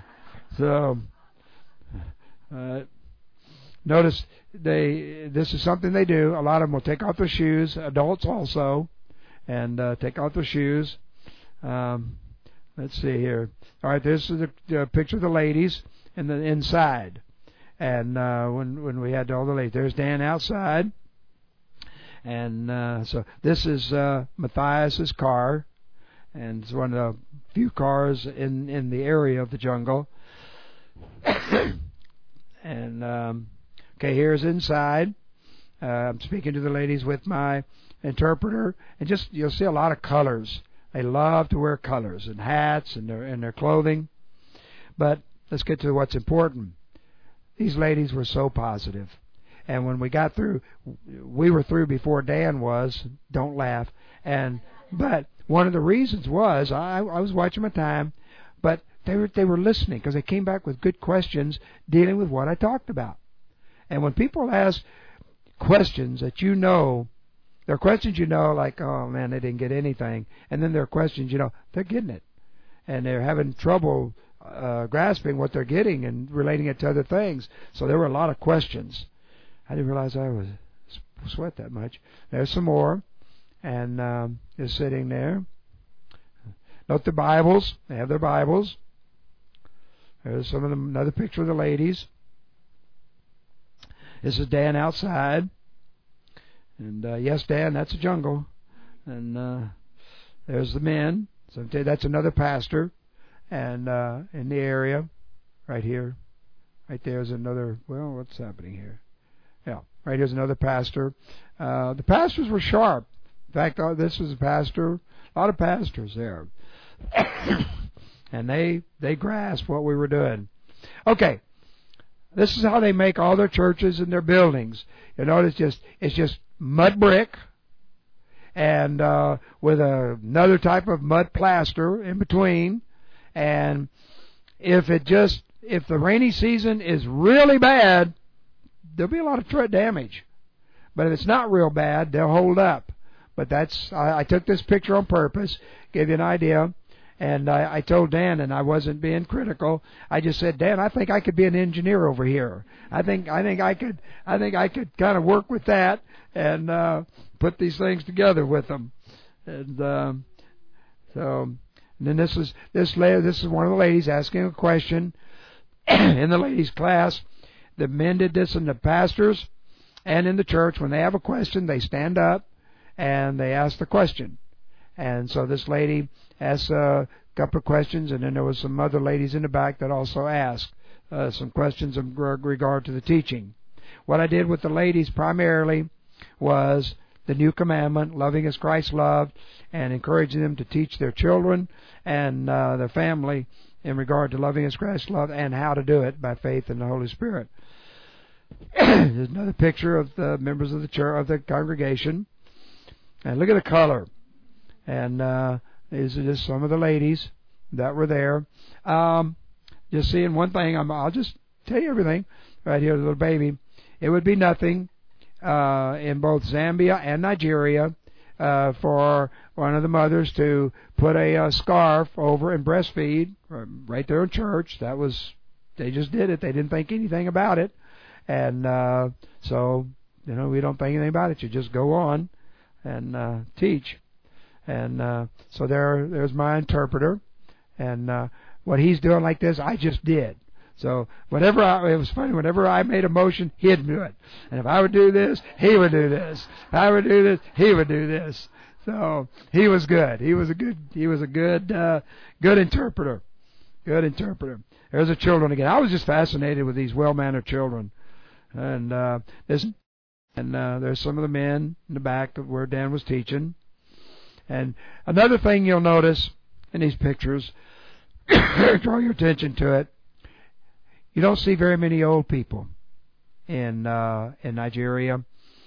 notice this is something they do. A lot of them will take off their shoes, adults also, and take off their shoes. Let's see here. All right, this is the picture of the ladies in the inside. And when we had all the ladies, there's Dan outside. And so this is Matthias's car. And it's one of the few cars in the area of the jungle. And okay, here's inside. I'm speaking to the ladies with my interpreter, and just you'll see a lot of colors. They love to wear colors and hats and their clothing. But let's get to what's important. These ladies were so positive. And when we got through, we were through before Dan was. Don't laugh. But one of the reasons was I was watching my time, but they were listening because they came back with good questions dealing with what I talked about. And when people ask questions that you know, there are questions you know, like, oh man, they didn't get anything, and then there are questions you know they're getting it, and they're having trouble grasping what they're getting and relating it to other things. So there were a lot of questions. I didn't realize I was sweat that much. There's some more. And they're sitting there. Note the Bibles. They have their Bibles. There's some of them. Another picture of the ladies. This is Dan outside. And yes, Dan, that's a jungle. And there's the men. So that's another pastor. And in the area, right here, right there is another. Well, what's happening here? Yeah, right here's another pastor. The pastors were sharp. In fact, this was a pastor, a lot of pastors there. And they grasped what we were doing. Okay, this is how they make all their churches and their buildings. You notice it's just mud brick and with another type of mud plaster in between. And if the rainy season is really bad, there'll be a lot of damage. But if it's not real bad, they'll hold up. But I took this picture on purpose, give you an idea, and I told Dan, and I wasn't being critical. I just said, Dan, I think I could be an engineer over here. I think I could kind of work with that and put these things together with them. And then this is one of the ladies asking a question in the ladies' class. The men did this in the pastors and in the church. When they have a question, they stand up and they ask the question. And so this lady asked a couple of questions, and then there was some other ladies in the back that also asked some questions in regard to the teaching. What I did with the ladies primarily was the new commandment, loving as Christ loved, and encouraging them to teach their children and their family in regard to loving as Christ loved and how to do it by faith in the Holy Spirit. There's another picture of the members of the church, of the congregation. And look at the color. And these are just some of the ladies that were there. Just seeing one thing, I'll just tell you everything right here, the little baby. It would be nothing in both Zambia and Nigeria for one of the mothers to put a scarf over and breastfeed right there in church. They just did it. They didn't think anything about it. And so, we don't think anything about it. You just go on and teach. And so there's my interpreter. And what he's doing like this, I just did. So it was funny, whenever I made a motion, he'd do it. And if I would do this, he would do this. If I would do this, he would do this. So he was good. He was a good interpreter. Good interpreter. There's the children again. I was just fascinated with these well-mannered children. And there's some of the men in the back where Dan was teaching. And another thing you'll notice in these pictures, draw your attention to it, you don't see very many old people in Nigeria.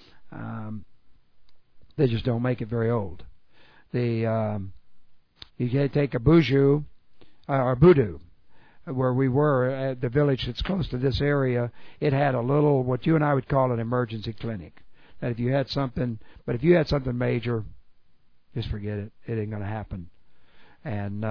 They just don't make it very old. You can take Abuja or Budu, where we were at the village that's close to this area. It had a little, what you and I would call an emergency clinic. That if you had something major, just forget it. It ain't going to happen. And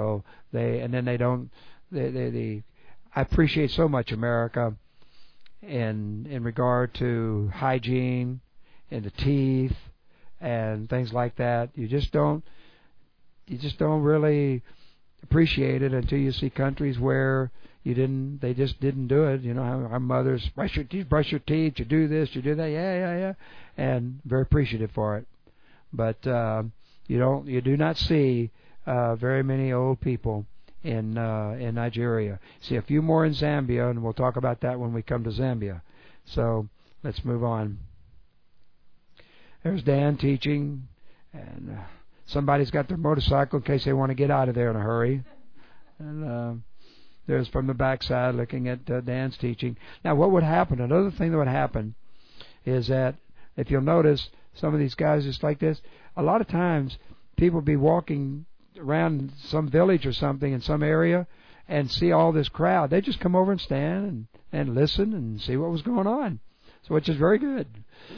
I appreciate so much America in regard to hygiene and the teeth and things like that. You just don't really appreciate it until you see countries where they just didn't do it. You know, our mothers brush your teeth, you do this, you do that, yeah, and very appreciative for it. But you do not see very many old people in Nigeria. See a few more in Zambia, and we'll talk about that when we come to Zambia. So let's move on. There's Dan teaching, and somebody's got their motorcycle in case they want to get out of there in a hurry. And there's from the backside looking at Dan's teaching. Now, what would happen? Another thing that would happen is that if you'll notice, some of these guys just like this, a lot of times people be walking around some village or something in some area and see all this crowd. They just come over and stand and listen and see what was going on. So, which is very good.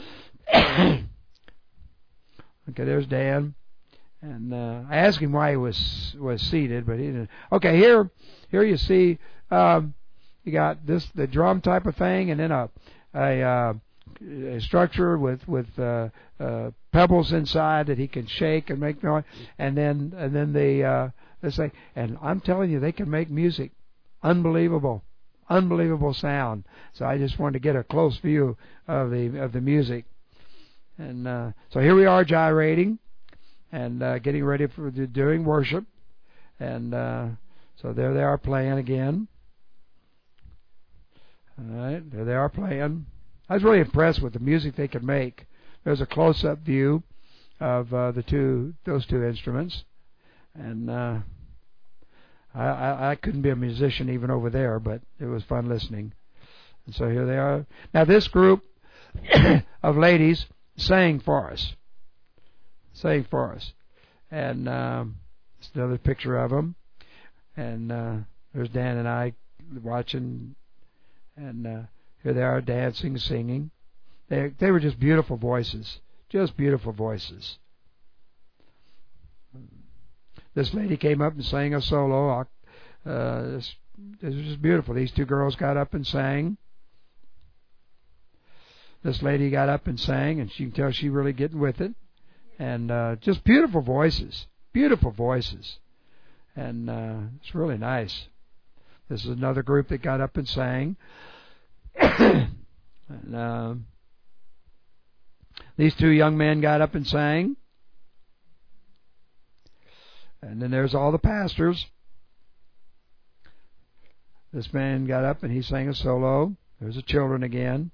Okay, there's Dan. And I asked him why he was seated, but he didn't. Okay, here you see you got the drum type of thing, and then a structure with pebbles inside that he can shake and make noise, and then this thing. And I'm telling you, they can make music, unbelievable sound. So I just wanted to get a close view of the music. And so here we are gyrating and getting ready for doing worship. And so there they are playing again. All right, there they are playing. I was really impressed with the music they could make. There's a close-up view of those two instruments. And I couldn't be a musician even over there, but it was fun listening. And so here they are. Now this group of ladies sang for us. And it's another picture of them. And there's Dan and I watching. And here they are dancing, singing. They were just beautiful voices. Just beautiful voices. This lady came up and sang a solo. This was just beautiful. These two girls got up and sang. This lady got up and sang, and you can tell she's really getting with it. And just beautiful voices. Beautiful voices. And it's really nice. This is another group that got up and sang. And these two young men got up and sang. And then there's all the pastors. This man got up and he sang a solo. There's the children again.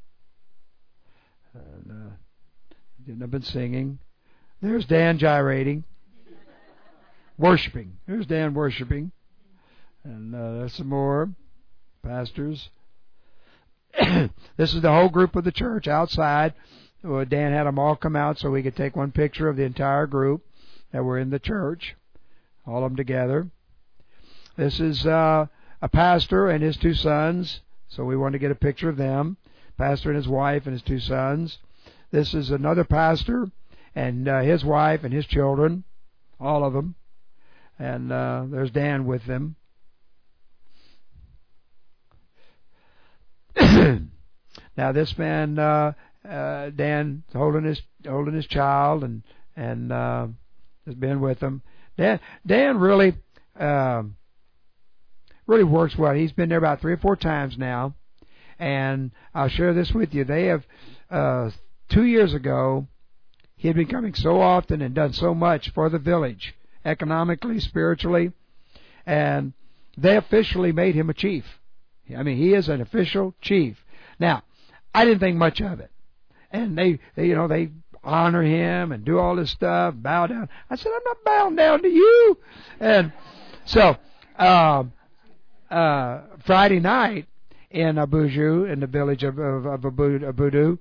And didn't have been singing. There's Dan gyrating. Worshipping. There's Dan worshiping. And there's some more pastors. This is the whole group of the church outside. Dan had them all come out so we could take one picture of the entire group that were in the church, all of them together. This is a pastor and his two sons, so we wanted to get a picture of them. Pastor and his wife and his two sons. This is another pastor and his wife and his children, all of them. And there's Dan with them. Now this man, Dan, holding his child, and has been with them. Dan really really works well. He's been there about 3 or 4 times now, and I'll share this with you. They have 2 years ago, he had been coming so often and done so much for the village, economically, spiritually, and they officially made him a chief. I mean, he is an official chief. Now, I didn't think much of it, and they honor him and do all this stuff, bow down. I said, I'm not bowing down to you. And so Friday night in Abuja, in the village of Abudu,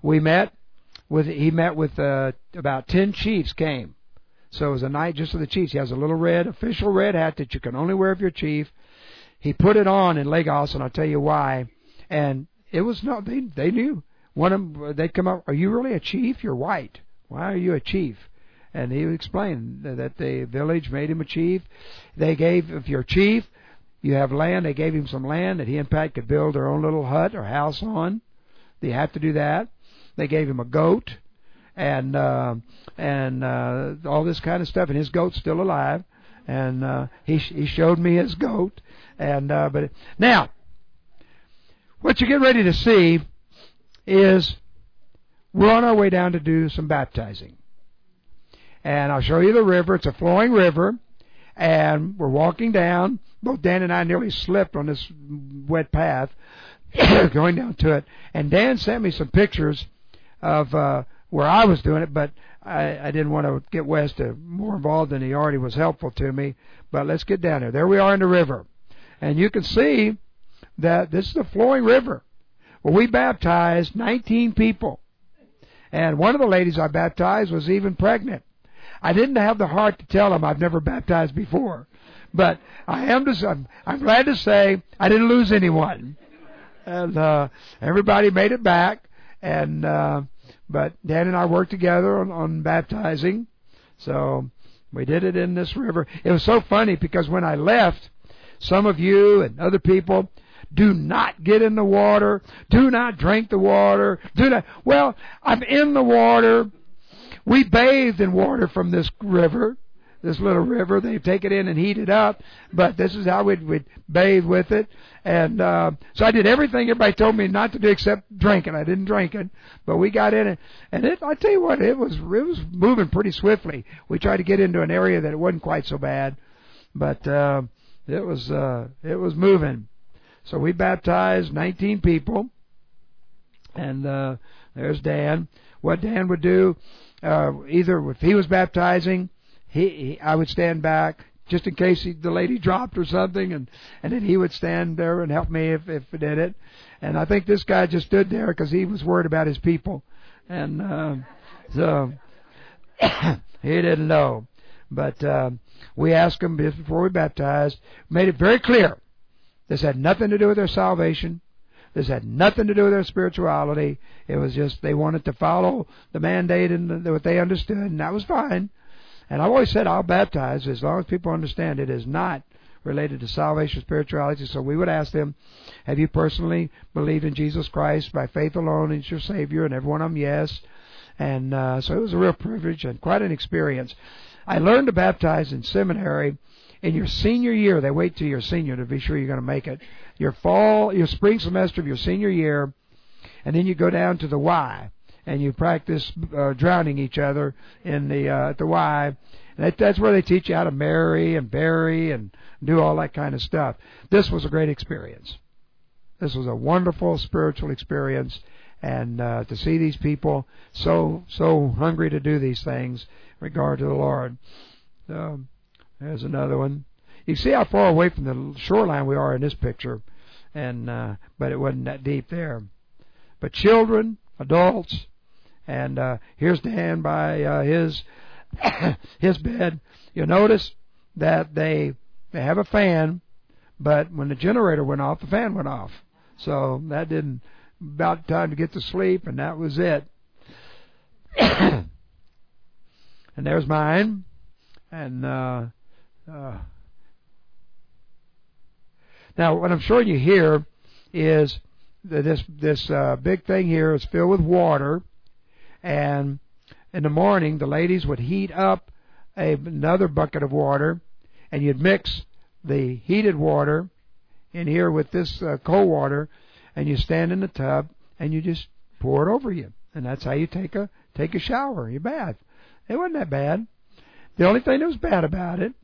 he met with about 10 chiefs came. So it was a night just for the chiefs. He has a little official red hat that you can only wear if you're chief. He put it on in Lagos, and I'll tell you why. And it was they knew. One of them, they'd come up, are you really a chief? You're white. Why are you a chief? And he explained that the village made him a chief. They gave, if you're a chief, you have land. They gave him some land that he and Pat could build their own little hut or house on. They have to do that. They gave him a goat and all this kind of stuff. And his goat's still alive. And he showed me his goat. And now, what you get ready to see is we're on our way down to do some baptizing. And I'll show you the river. It's a flowing river. And we're walking down. Both Dan and I nearly slipped on this wet path going down to it. And Dan sent me some pictures of where I was doing it, but I didn't want to get Wes more involved than he already was helpful to me. But let's get down there. There we are in the river. And you can see that this is a flowing river. Well, we baptized 19 people. And one of the ladies I baptized was even pregnant. I didn't have the heart to tell them I've never baptized before. But I'm glad to say I didn't lose anyone. And everybody made it back. And but Dan and I worked together on baptizing. So we did it in this river. It was so funny because when I left, some of you and other people, do not get in the water. Do not drink the water. Well, I'm in the water. We bathed in water from this river, this little river. They take it in and heat it up. But this is how we'd bathe with it. And so I did everything everybody told me not to do except drinking. I didn't drink it. But we got in it. And I tell you what, it was moving pretty swiftly. We tried to get into an area that it wasn't quite so bad. But it was moving. So we baptized 19 people, and there's Dan. What Dan would do, either if he was baptizing, I would stand back just in case the lady dropped or something, and then he would stand there and help me if it did it. And I think this guy just stood there because he was worried about his people, and so he didn't know. But we asked him before we baptized, made it very clear. This had nothing to do with their salvation. This had nothing to do with their spirituality. It was just they wanted to follow the mandate and what they understood, and that was fine. And I've always said I'll baptize as long as people understand it is not related to salvation, spirituality. So we would ask them, have you personally believed in Jesus Christ by faith alone as your Savior? And every one of them, yes. And so it was a real privilege and quite an experience. I learned to baptize in seminary. In your senior year, they wait till you're senior to be sure you're going to make it. Your spring semester of your senior year, and then you go down to the Y, and you practice drowning each other in at the Y. And that's where they teach you how to marry and bury and do all that kind of stuff. This was a great experience. This was a wonderful spiritual experience, and to see these people so hungry to do these things in regard to the Lord. There's another one. You see how far away from the shoreline we are in this picture, and but it wasn't that deep there. But children, adults, and here's Dan by his bed. You'll notice that they have a fan, but when the generator went off, the fan went off. So that didn't about time to get to sleep, and that was it. And there's mine, and now what I'm showing you here is that this big thing here is filled with water, and in the morning the ladies would heat up another bucket of water, and you'd mix the heated water in here with this cold water, and you stand in the tub and you just pour it over you, and that's how you take a shower, your bath. It wasn't that bad. The only thing that was bad about it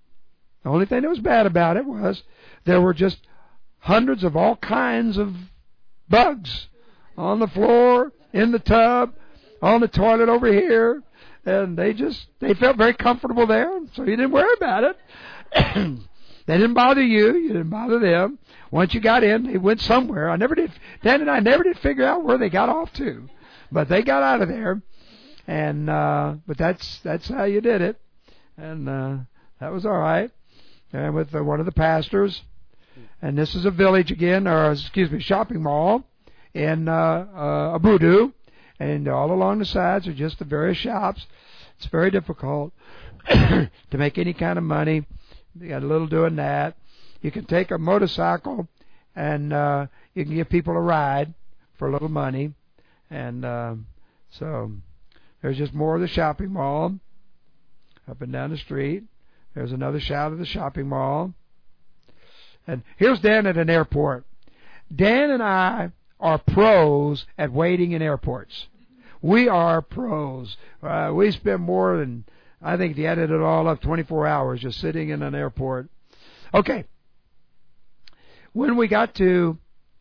was there were just hundreds of all kinds of bugs on the floor, in the tub, on the toilet over here, and they felt very comfortable there, so you didn't worry about it. They didn't bother you. You didn't bother them. Once you got in, they went somewhere. Dan and I never did figure out where they got off to, but they got out of there. And but that's how you did it, and that was all right. And with one of the pastors, and this is a village again, or shopping mall in Abudu, and all along the sides are just the various shops. It's very difficult to make any kind of money. You got a little doing that. You can take a motorcycle and you can give people a ride for a little money. And so there's just more of the shopping mall up and down the street. There's another shot of the shopping mall. And here's Dan at an airport. Dan and I are pros at waiting in airports. We are pros. We spend more than, I think, if you added it all up, 24 hours just sitting in an airport. Okay. When we got to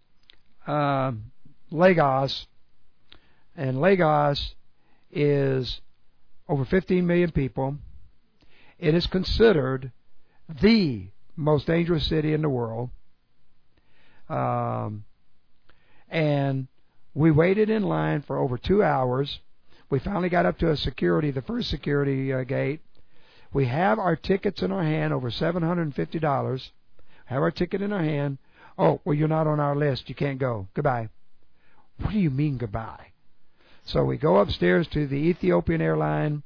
Lagos, and Lagos is over 15 million people, it is considered the most dangerous city in the world. And we waited in line for over 2 hours. We finally got up to the first security gate. We have our tickets in our hand, over $750. Have our ticket in our hand. Oh, well, you're not on our list. You can't go. Goodbye. What do you mean goodbye? So we go upstairs to the Ethiopian airline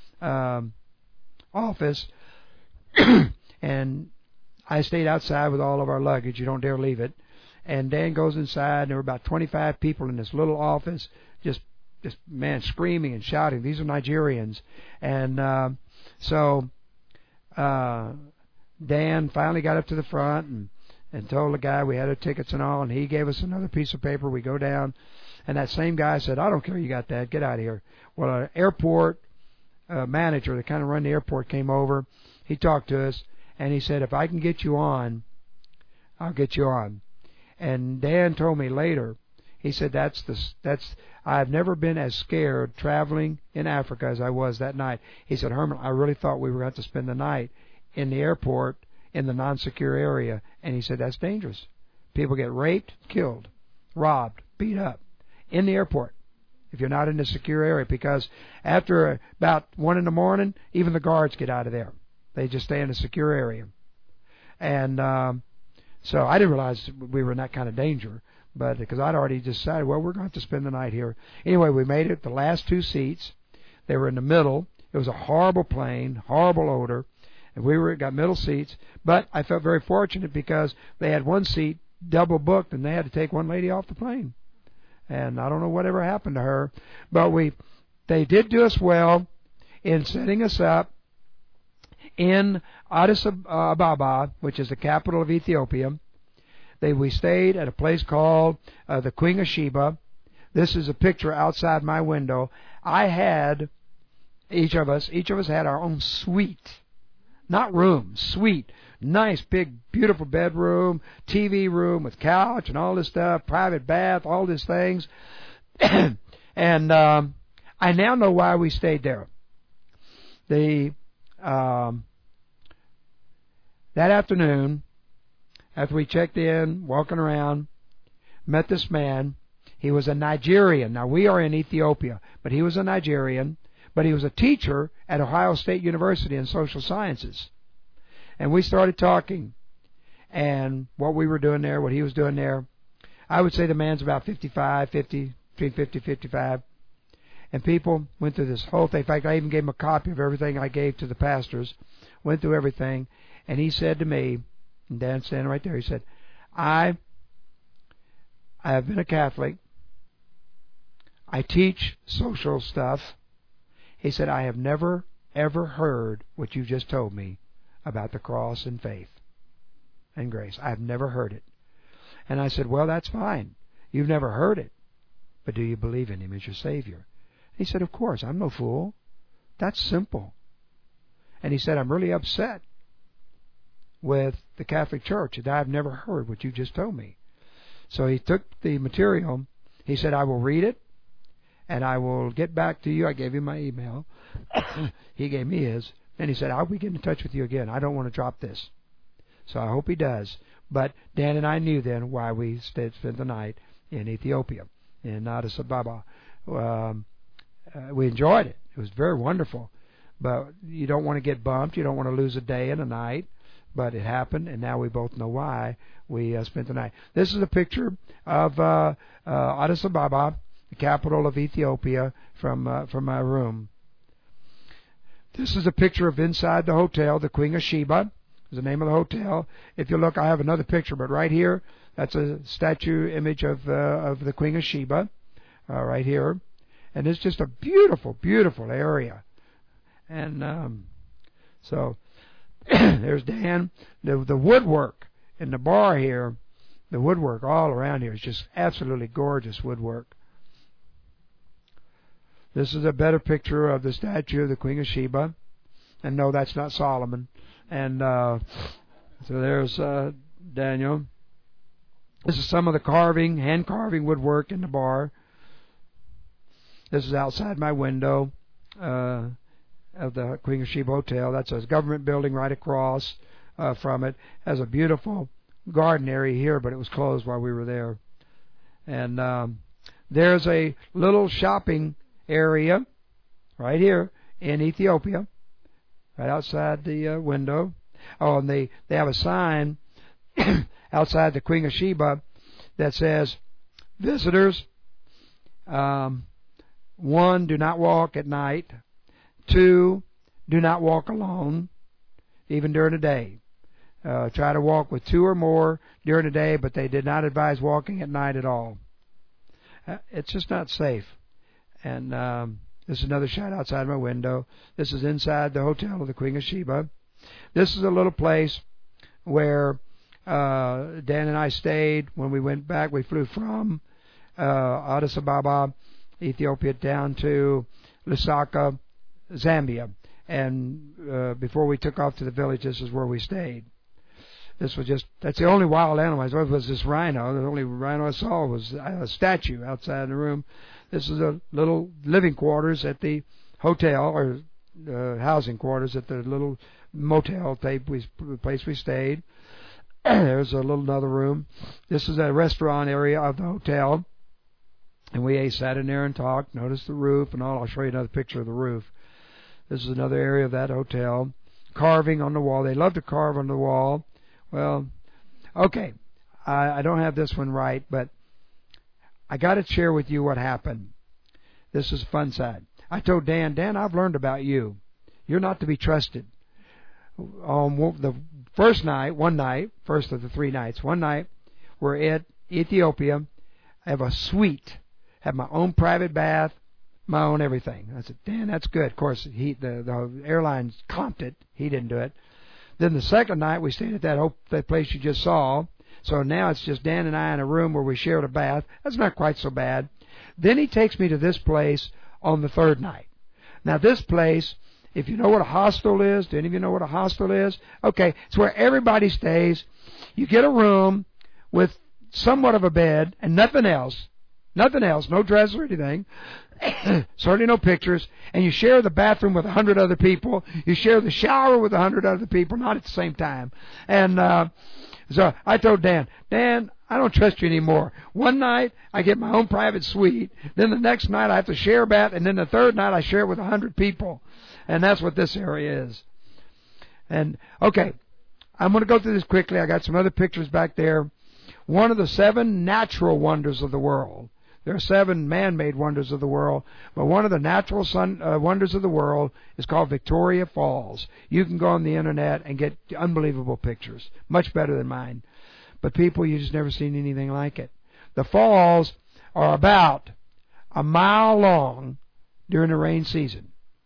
office, and I stayed outside with all of our luggage. You don't dare leave it. And Dan goes inside, and there were about 25 people in this little office, just man, screaming and shouting. These are Nigerians. And so Dan finally got up to the front and told the guy we had our tickets and all, and he gave us another piece of paper. We go down, and that same guy said, I don't care you got that. Get out of here. Well, an airport manager that kind of run the airport came over. He talked to us, and he said, if I can get you on, I'll get you on. And Dan told me later, he said, I've never been as scared traveling in Africa as I was that night. He said, Herman, I really thought we were going to spend the night in the airport in the non-secure area. And he said, that's dangerous. People get raped, killed, robbed, beat up in the airport if you're not in the secure area, because after about 1 in the morning, even the guards get out of there. They just stay in a secure area. And so I didn't realize we were in that kind of danger, but because I'd already decided, well, we're going to have to spend the night here. Anyway, we made it the last 2 seats. They were in the middle. It was a horrible plane, horrible odor, and we got middle seats. But I felt very fortunate because they had one seat double booked, and they had to take one lady off the plane. And I don't know whatever happened to her, but they did do us well in setting us up in Addis Ababa, which is the capital of Ethiopia. We stayed at a place called the Queen of Sheba. This is a picture outside my window. Each of us had our own suite. Not room, suite. Nice, big, beautiful bedroom, TV room with couch and all this stuff, private bath, all these things. And I now know why we stayed there. That afternoon, after we checked in, walking around, met this man. He was a Nigerian. Now, we are in Ethiopia, but he was a Nigerian. But he was a teacher at Ohio State University in social sciences. And we started talking, and what we were doing there, what he was doing there. I would say the man's about 55, between 50 and 55. And people went through this whole thing. In fact, I even gave him a copy of everything I gave to the pastors. Went through everything. And he said to me, and Dan's standing right there, he said, I have been a Catholic. I teach social stuff. He said, I have never ever heard what you just told me about the cross and faith and grace. I've never heard it. And I said, well, that's fine. You've never heard it. But do you believe in Him as your Savior? He said, of course. I'm no fool. That's simple. And he said, I'm really upset with the Catholic Church that I've never heard what you just told me. So he took the material. He said, I will read it, and I will get back to you. I gave him my email. He gave me his. And he said, I'll be getting in touch with you again. I don't want to drop this. So I hope he does. But Dan and I knew then why we spent the night in Ethiopia, in Addis Ababa. We enjoyed it. It was very wonderful. But you don't want to get bumped. You don't want to lose a day and a night. But it happened, and now we both know why we spent the night. This is a picture of Addis Ababa, the capital of Ethiopia, from my room. This is a picture of inside the hotel, the Queen of Sheba is the name of the hotel. If you look, I have another picture, but right here, that's a statue image of the Queen of Sheba, right here. And it's just a beautiful, beautiful area. And so there's Dan. The woodwork in the bar here, the woodwork all around here is just absolutely gorgeous woodwork. This is a better picture of the statue of the Queen of Sheba. And no, that's not Solomon. And so there's Daniel. This is some of the carving, hand carving woodwork in the bar. This is outside my window of the Queen of Sheba Hotel. That's a government building right across from it. Has a beautiful garden area here, but it was closed while we were there. And there's a little shopping area right here in Ethiopia, right outside the window. Oh, and they have a sign outside the Queen of Sheba that says, visitors, 1, do not walk at night. 2, do not walk alone, even during the day. Try to walk with 2 or more during the day, but they did not advise walking at night at all. It's just not safe. And this is another shot outside my window. This is inside the hotel of the Queen of Sheba. This is a little place where Dan and I stayed when we went back. We flew from Addis Ababa, Ethiopia, down to Lusaka, Zambia. And before we took off to the village, this is where we stayed. This was that's the only wild animal I saw was this rhino. The only rhino I saw was a statue outside the room. This is a little living quarters at the hotel, or housing quarters at the little motel place we stayed. There's a little another room. This is a restaurant area of the hotel. And we sat in there and talked. Noticed the roof and all. I'll show you another picture of the roof. This is another area of that hotel. Carving on the wall. They love to carve on the wall. Well, okay. I don't have this one right, but I got to share with you what happened. This is the fun side. I told Dan, I've learned about you. You're not to be trusted. The first of the 3 nights, one night, we're at Ethiopia. I have a suite, have my own private bath, my own everything. I said, Dan, that's good. Of course, the airlines comped it. He didn't do it. Then the second night, we stayed at that place you just saw. So now it's just Dan and I in a room where we shared a bath. That's not quite so bad. Then he takes me to this place on the third night. Now this place, if you know what a hostel is, do any of you know what a hostel is? Okay, it's where everybody stays. You get a room with somewhat of a bed and nothing else, no dress or anything, certainly no pictures, and you share the bathroom with 100 other people. You share the shower with 100 other people, not at the same time. And so I told Dan, I don't trust you anymore. One night I get my own private suite, then the next night I have to share a bath, and then the third night I share it with 100 people. And that's what this area is. And okay, I'm going to go through this quickly. I got some other pictures back there. One of the 7 natural wonders of the world. There are 7 man-made wonders of the world, but one of the natural wonders of the world is called Victoria Falls. You can go on the internet and get unbelievable pictures, much better than mine. But people, you just never seen anything like it. The falls are about a mile long during the rain season.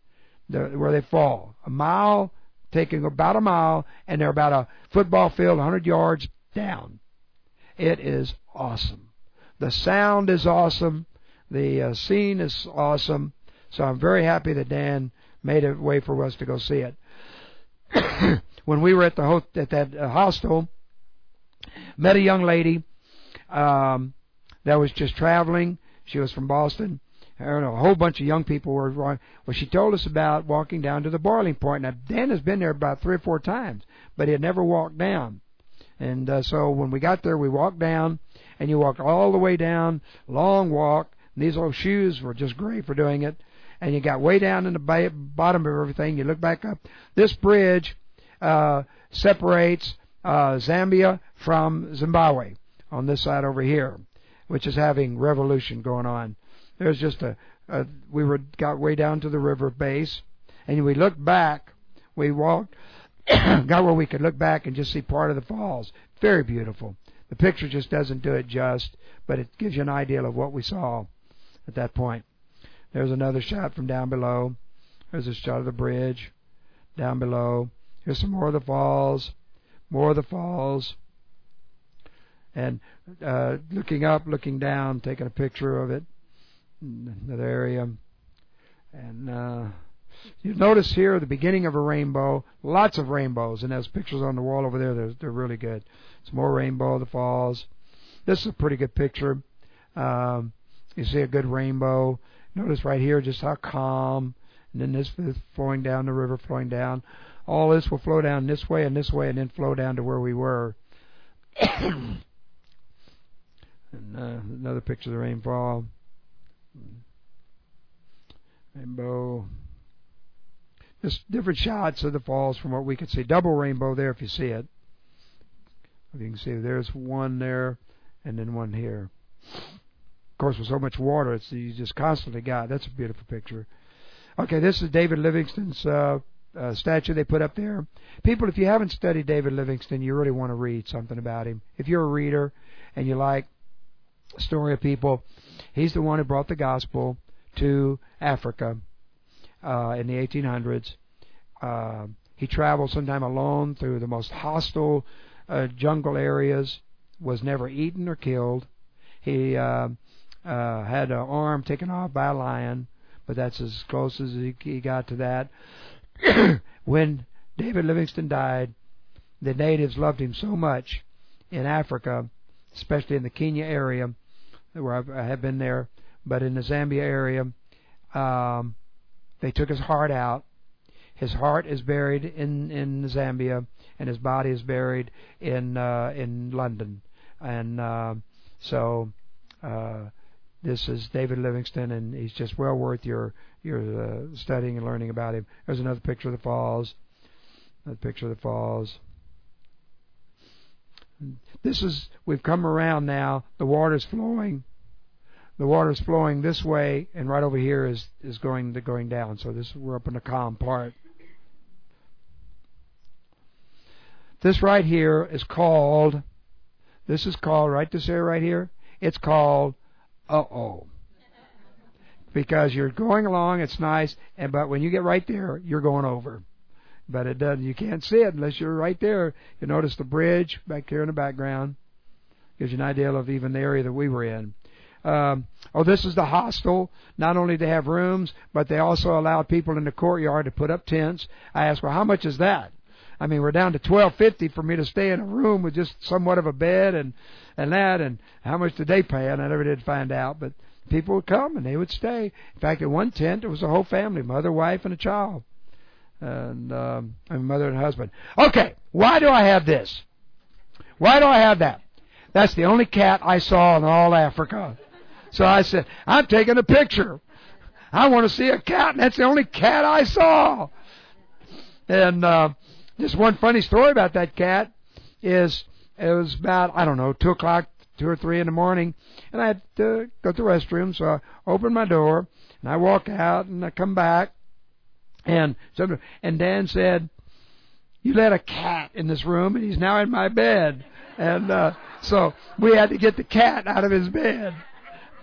where they fall. A mile, taking about a mile, and they're about a football field 100 yards down. It is awesome. The sound is awesome. The scene is awesome. So I'm very happy that Dan made a way for us to go see it. When we were at that hostel, met a young lady that was just traveling. She was from Boston. I don't know, a whole bunch of young people were wrong. Well, she told us about walking down to the boiling point. Now, Dan has been there about 3 or 4 times, but he had never walked down. And so when we got there, we walked down, and you walked all the way down, long walk. And these old shoes were just great for doing it. And you got way down in the bottom of everything. You look back up. This bridge separates Zambia from Zimbabwe on this side over here, which is having revolution going on. There's just got way down to the river base, and we looked back. We walked, got where we could look back and just see part of the falls. Very beautiful. The picture just doesn't do it just, but it gives you an idea of what we saw at that point. There's another shot from down below. There's a shot of the bridge down below. Here's some more of the falls. More of the falls. And looking up, looking down, taking a picture of it. Another area. And you notice here the beginning of a rainbow. Lots of rainbows. And those pictures on the wall over there, they're really good. Some more rainbow, the falls. This is a pretty good picture. You see a good rainbow. Notice right here just how calm. And then this is flowing down, the river flowing down. All this will flow down this way, and then flow down to where we were. And another picture of the rainfall. Rainbow. Just different shots of the falls from what we could see. Double rainbow there if you see it. If you can see, there's one there, and then one here. Of course, with so much water, you just constantly got. That's a beautiful picture. Okay, this is David Livingstone's statue they put up there. People, if you haven't studied David Livingstone, you really want to read something about him. If you're a reader and you like the story of people, he's the one who brought the gospel to Africa in the 1800s. He traveled sometime alone through the most hostile jungle areas, was never eaten or killed. He had an arm taken off by a lion, but that's as close as he got to that. When David Livingstone died, the natives loved him so much in Africa, especially in the Kenya area, where I have been there, but in the Zambia area, they took his heart out. His heart is buried in Zambia, and his body is buried in London. And so this is David Livingstone, and he's just well worth your studying and learning about him. There's another picture of the falls. Another picture of the falls. We've come around now. The water's flowing. The water's flowing this way, and right over here is going down. So we're up in the calm part. This right here is called. This area right here. It's called uh-oh. Because you're going along, it's nice, but when you get right there, you're going over. But it doesn't. You can't see it unless you're right there. You notice the bridge back here in the background. Gives you an idea of even the area that we were in. This is the hostel. Not only they have rooms, but they also allow people in the courtyard to put up tents. I asked, well, how much is that? I mean, we're down to $12.50 for me to stay in a room with just somewhat of a bed and how much did they pay? And I never did find out, but people would come and they would stay. In fact, in one tent, it was a whole family, mother, wife, and a child. And mother and husband. Okay, why do I have this? Why do I have that? That's the only cat I saw in all Africa. So I said, I'm taking a picture. I want to see a cat, and that's the only cat I saw. And just one funny story about that cat is it was about, 2 o'clock, 2 or 3 in the morning, and I had to go to the restroom, so I opened my door, and I walk out, and I come back, and Dan said, you let a cat in this room, and he's now in my bed. And so we had to get the cat out of his bed.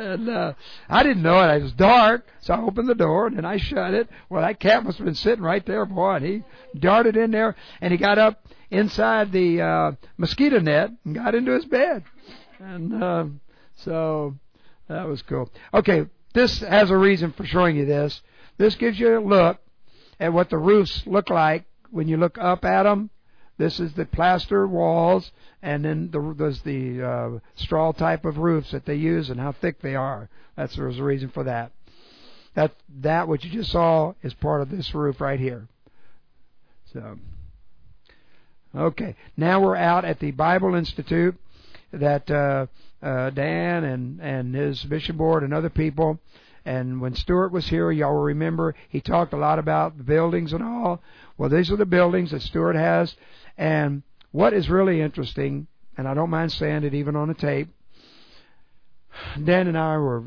And I didn't know it. It was dark, so I opened the door, and then I shut it. Well, that cat must have been sitting right there, boy, and he darted in there, and he got up inside the mosquito net and got into his bed. And so that was cool. Okay, this has a reason for showing you this. This gives you a look at what the roofs look like when you look up at them. This is the plaster walls, and then there's the straw type of roofs that they use and how thick they are. There's a reason for that. That what you just saw is part of this roof right here. So, okay, now we're out at the Bible Institute that Dan and his mission board and other people. And when Stuart was here, y'all will remember, he talked a lot about the buildings and all. Well, these are the buildings that Stuart has. And what is really interesting, and I don't mind saying it even on a tape, Dan and I were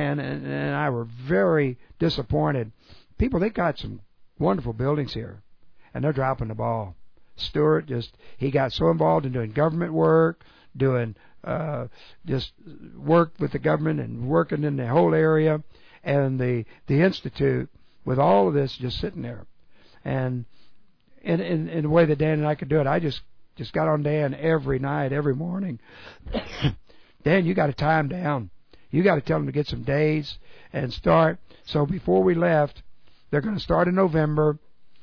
very disappointed. People, they got some wonderful buildings here, and they're dropping the ball. Stuart he got so involved in doing government work, doing just work with the government and working in the whole area, and the Institute with all of this just sitting there. And in the way that Dan and I could do it, I just got on Dan every night, every morning. Dan, you got to tie him down. You got to tell him to get some days and start. So before we left, they're going to start in November,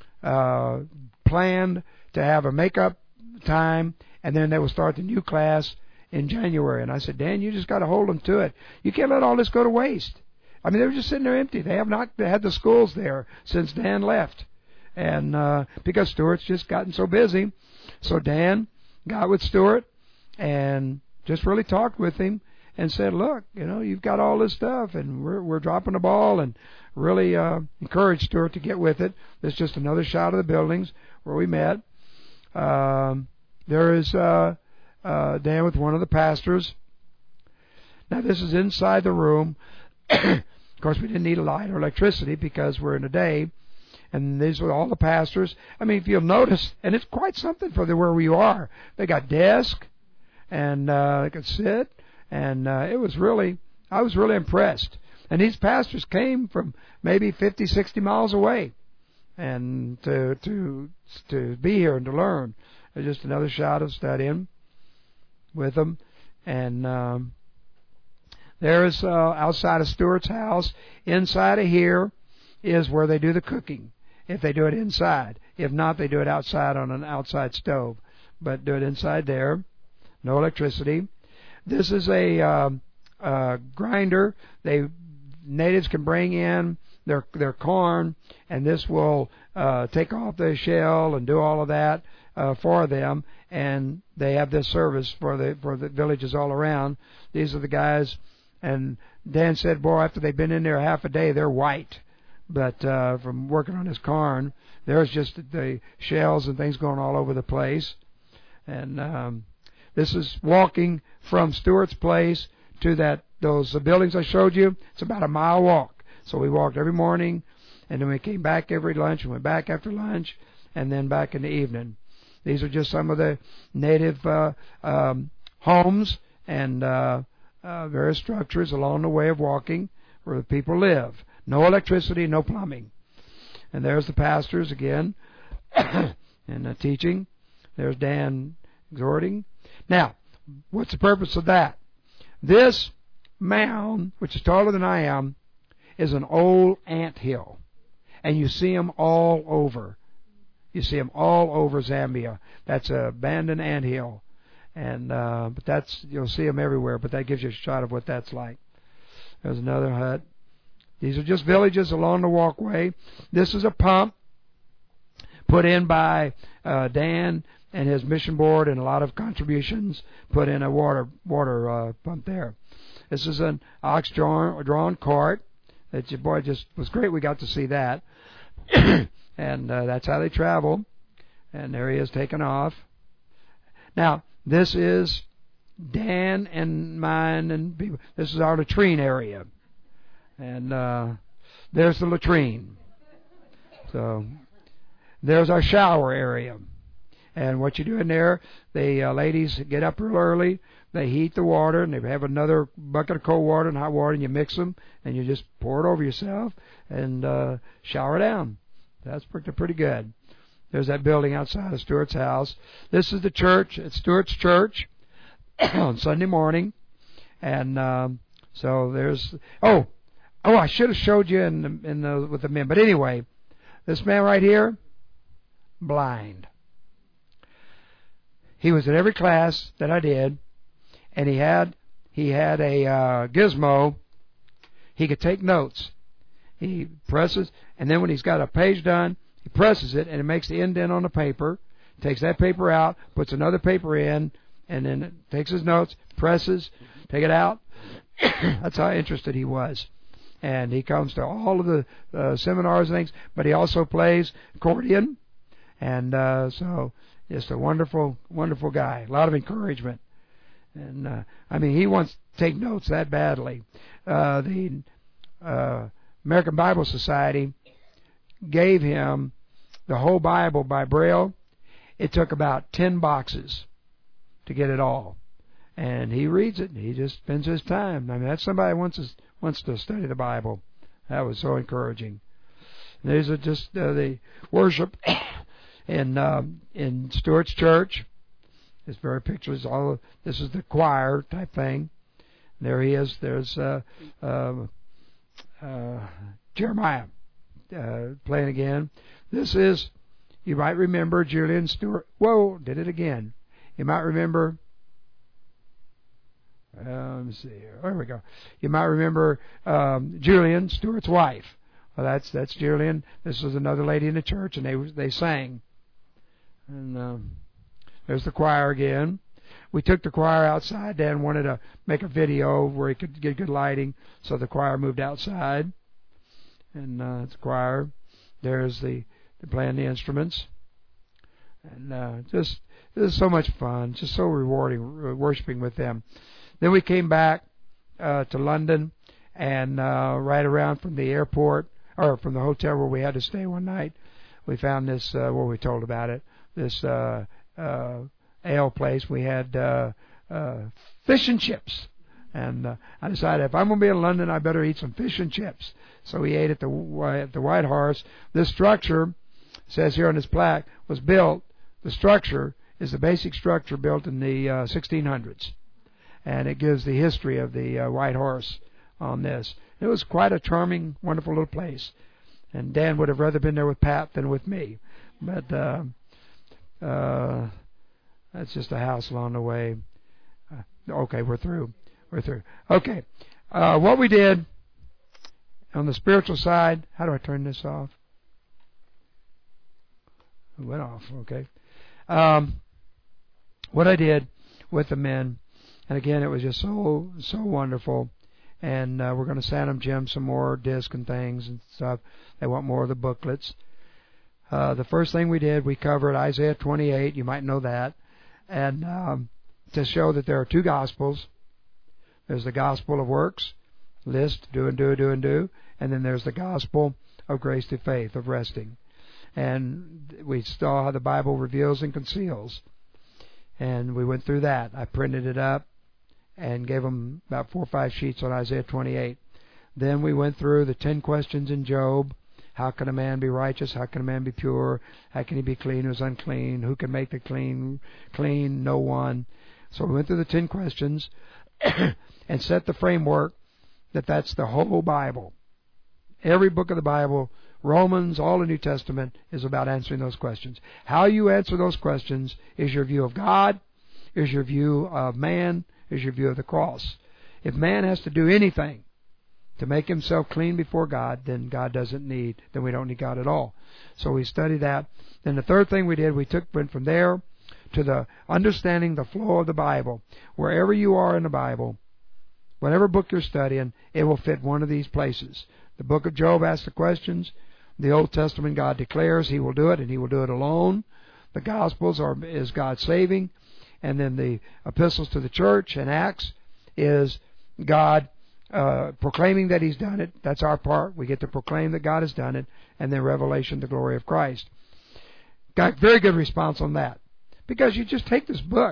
planned to have a makeup time, and then they will start the new class in January. And I said, Dan, you just got to hold them to it. You can't let all this go to waste. I mean, they were just sitting there empty. They have not had the schools there since Dan left. And because Stuart's just gotten so busy. So Dan got with Stuart and just really talked with him and said, look, you've got all this stuff, and we're dropping the ball, and really encouraged Stuart to get with it. There's just another shot of the buildings where we met. There is Dan with one of the pastors. Now, this is inside the room. Of course, we didn't need a light or electricity because we're in the day. And these are all the pastors. I mean, if you'll notice, and it's quite something for where we are. They got desks, and they could sit, and I was really impressed. And these pastors came from maybe 50, 60 miles away, and to be here and to learn. There's just another shot of studying with them. And there's outside of Stuart's house. Inside of here is where they do the cooking, if they do it inside. If not, they do it outside on an outside stove. But do it inside there. No electricity. This is a grinder. Natives can bring in their corn, and this will take off the shell and do all of that for them. And they have this service for the villages all around. These are the guys. And Dan said, boy, after they've been in there half a day, they're white. But from working on his corn, there's just the shells and things going all over the place. And this is walking from Stuart's place to those buildings I showed you. It's about a mile walk. So we walked every morning, and then we came back every lunch, and went back after lunch, and then back in the evening. These are just some of the native homes and various structures along the way of walking where the people live. No electricity, no plumbing. And there's the pastors again and teaching. There's Dan exhorting. Now, what's the purpose of that? This mound, which is taller than I am, is an old ant hill. And you see them all over. You see them all over Zambia. That's an abandoned ant hill. And but you'll see them everywhere, but that gives you a shot of what that's like. There's another hut. These are just villages along the walkway. This is a pump put in by Dan and his mission board, and a lot of contributions put in a water pump there. This is an ox-drawn cart. That your boy just was great. We got to see that. And that's how they travel. And there he is taking off. Now, this is Dan and mine and people. This is our latrine area. And there's the latrine. So there's our shower area. And what you do in there, the ladies get up real early. they heat the water, and they have another bucket of cold water and hot water, and you mix them, and you just pour it over yourself and shower down. That's pretty good. There's that building outside of Stewart's house. This is the church. It's Stewart's church on Sunday morning. And so there's... Oh, I should have showed you with the men. But anyway, this man right here, blind. He was in every class that I did, and he had a gizmo. He could take notes. He presses, and then when he's got a page done, he presses it, and it makes the indent on the paper, takes that paper out, puts another paper in, and then takes his notes, presses, take it out. That's how interested he was. And he comes to all of the seminars and things, but he also plays accordion. And so just a wonderful, wonderful guy. A lot of encouragement. And, he wants to take notes that badly. The American Bible Society gave him the whole Bible by Braille. It took about 10 boxes to get it all. And he reads it, and he just spends his time. That's somebody who wants to study the Bible. That was so encouraging. And these are just the worship in Stewart's church. This very picture is this is the choir type thing. And there he is. There's Jeremiah playing again. This is, you might remember Julian Stewart. Whoa, did it again. You might remember... let me see here. There we go. You might remember Julian, Stewart's wife. Well, that's Julian. This was another lady in the church, and they sang. And there's the choir again. We took the choir outside. Dan wanted to make a video where he could get good lighting, so the choir moved outside. And it's the choir. There's they're playing the instruments. And this is so much fun. Just so rewarding worshiping with them. Then we came back to London, and right around from the airport, or from the hotel where we had to stay one night, we found this, where we told about it, this ale place. We had fish and chips. And I decided if I'm going to be in London, I better eat some fish and chips. So we ate at the White Horse. This structure, says here on this plaque, was built. The structure is the basic structure built in the 1600s. And it gives the history of the White Horse on this. It was quite a charming, wonderful little place. And Dan would have rather been there with Pat than with me. But that's just a house along the way. Okay, we're through. Okay. What we did on the spiritual side, how do I turn this off? It went off, okay. What I did with the men, and again, it was just so wonderful. And we're going to send them, Jim, some more discs and things and stuff. They want more of the booklets. The first thing we did, we covered Isaiah 28. You might know that. And to show that there are two gospels. There's the gospel of works, list, do and do, do and do. And then there's the gospel of grace through faith, of resting. And we saw how the Bible reveals and conceals. And we went through that. I printed it up and gave them about 4 or 5 sheets on Isaiah 28. Then we went through the 10 questions in Job. How can a man be righteous? How can a man be pure? How can he be clean who's unclean? Who can make the clean? No one. So we went through the 10 questions and set the framework that's the whole Bible. Every book of the Bible, Romans, all the New Testament, is about answering those questions. How you answer those questions is your view of God, is your view of man, is your view of the cross. If man has to do anything to make himself clean before God, then we don't need God at all. So we studied that. Then the third thing we did, went from there to the understanding the flow of the Bible. Wherever you are in the Bible, whatever book you're studying, it will fit one of these places. The book of Job asks the questions. The Old Testament, God declares He will do it, and He will do it alone. The Gospels is God saving. And then the epistles to the church and Acts is God proclaiming that He's done it. That's our part. We get to proclaim that God has done it. And then Revelation, the glory of Christ. Got very good response on that. Because you just take this book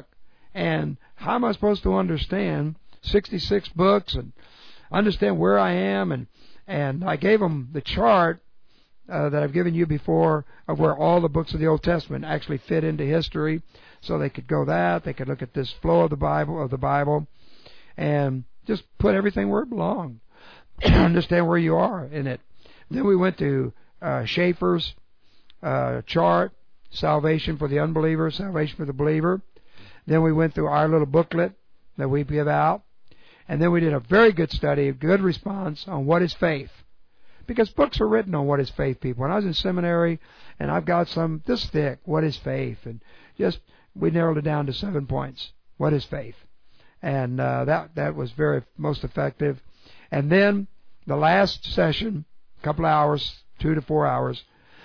And how am I supposed to understand 66 books and understand where I am? And I gave them the chart that I've given you before of where all the books of the Old Testament actually fit into history, so they could go that, they could look at this flow of the Bible, and just put everything where it belonged. Understand where you are in it. Then we went to Schaeffer's chart, salvation for the unbeliever, salvation for the believer. Then we went through our little booklet that we give out. And then we did a very good study, a good response on what is faith. Because books are written on what is faith, people. When I was in seminary, and I've got some this thick, what is faith? And just, we narrowed it down to 7 points. What is faith? And that was very most effective. And then the last session, a couple hours, 2 to 4 hours.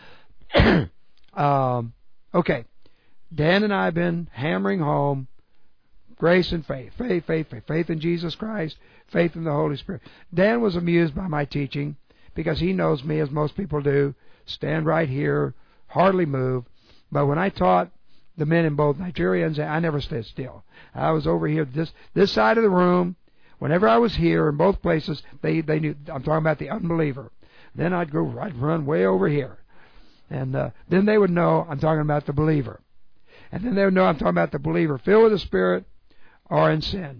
Okay. Dan and I have been hammering home grace and faith. Faith in Jesus Christ, faith in the Holy Spirit. Dan was amused by my teaching because he knows me, as most people do, stand right here, hardly move. But when I taught the men in both Nigeria and Zambia, I never stood still. I was over here, this side of the room. Whenever I was here in both places, they knew I'm talking about the unbeliever. Then I'd run way over here. And then they would know I'm talking about the believer. And then they would know I'm talking about the believer filled with the Spirit or in sin.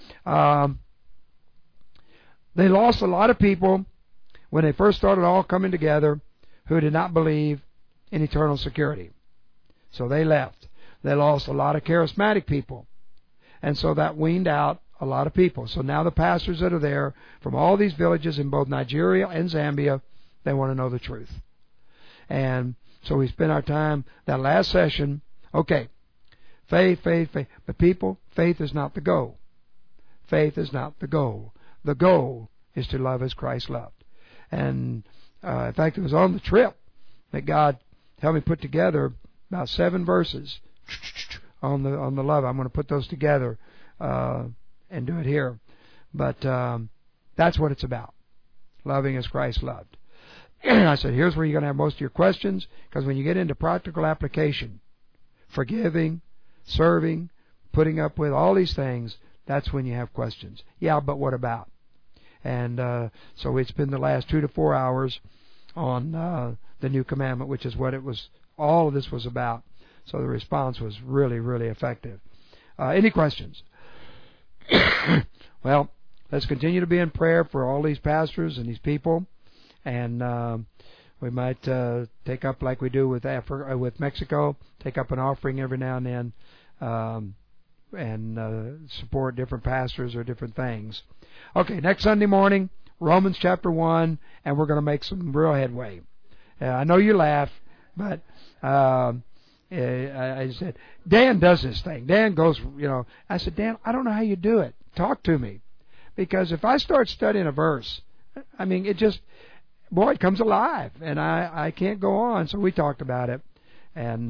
They lost a lot of people when they first started all coming together who did not believe in eternal security. So they left. They lost a lot of charismatic people. And so that weaned out a lot of people. So now the pastors that are there from all these villages in both Nigeria and Zambia, they want to know the truth. And so we spent our time, that last session, okay, faith. But people, faith is not the goal. Faith is not the goal. The goal is to love as Christ loved. And in fact, it was on the trip that God helped me put together about 7 verses on the love. I'm going to put those together and do it here. But that's what it's about, loving as Christ loved. I said, here's where you're going to have most of your questions, because when you get into practical application, forgiving, serving, putting up with all these things, that's when you have questions. Yeah, but what about? And so we spent the last 2 to 4 hours on the new commandment, which is what all of this was about. So the response was really, really effective. Any questions? Well, let's continue to be in prayer for all these pastors and these people. And we might take up, like we do with with Mexico, take up an offering every now and then, and support different pastors or different things. Okay, next Sunday morning, Romans chapter 1, and we're going to make some real headway. I know you laugh, but I said, Dan does this thing. Dan goes, I said, Dan, I don't know how you do it. Talk to me. Because if I start studying a verse, I mean, it comes alive, and I can't go on. So we talked about it, and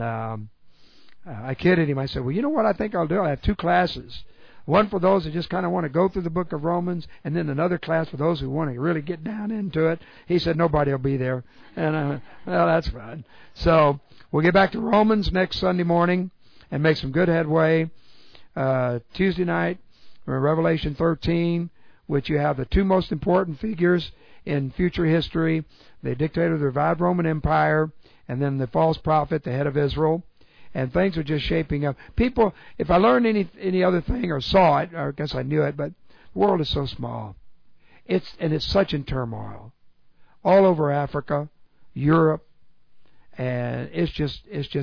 I kidded him. I said, well, you know what I think I'll do? I have 2 classes. One for those who just kind of want to go through the book of Romans, and then another class for those who want to really get down into it. He said, nobody will be there. And I went, well, that's fine. So we'll get back to Romans next Sunday morning and make some good headway. Tuesday night, we're in Revelation 13, which you have the 2 most important figures in future history, the dictator of the revived Roman Empire, and then the false prophet, the head of Israel. And things are just shaping up. People, if I learned any other thing or saw it, or I guess I knew it, but the world is so small. It's such in turmoil. All over Africa, Europe, and it's just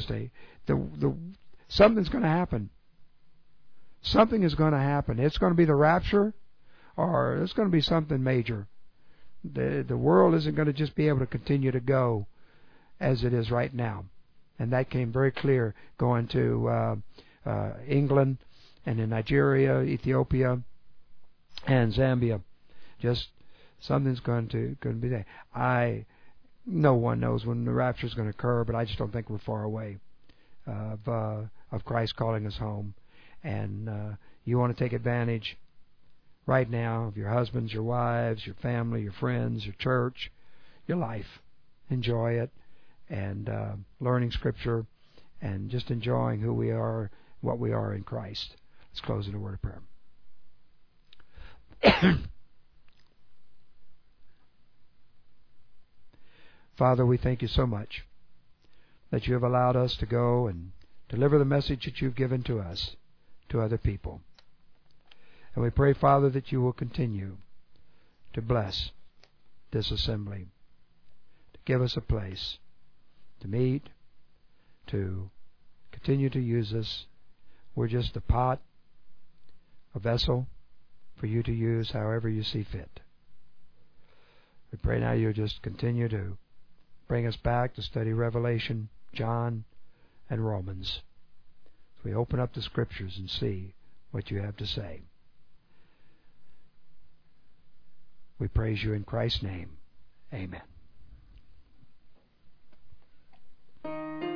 something's going to happen. Something is going to happen. It's going to be the rapture, or it's going to be something major. The world isn't going to just be able to continue to go as it is right now. And that came very clear going to England and in Nigeria, Ethiopia, and Zambia. Just something's going to be there. No one knows when the rapture is going to occur, but I just don't think we're far away of Christ calling us home. And you want to take advantage right now of your husbands, your wives, your family, your friends, your church, your life. Enjoy it. And learning Scripture and just enjoying who we are, what we are in Christ. Let's close in a word of prayer. Father, we thank you so much that you have allowed us to go and deliver the message that you've given to us, to other people. And we pray, Father, that you will continue to bless this assembly, to give us a place to meet, to continue to use us. We're just a pot, a vessel for you to use however you see fit. We pray now you'll just continue to bring us back to study Revelation, John, and Romans. So we open up the Scriptures and see what you have to say. We praise you in Christ's name. Amen.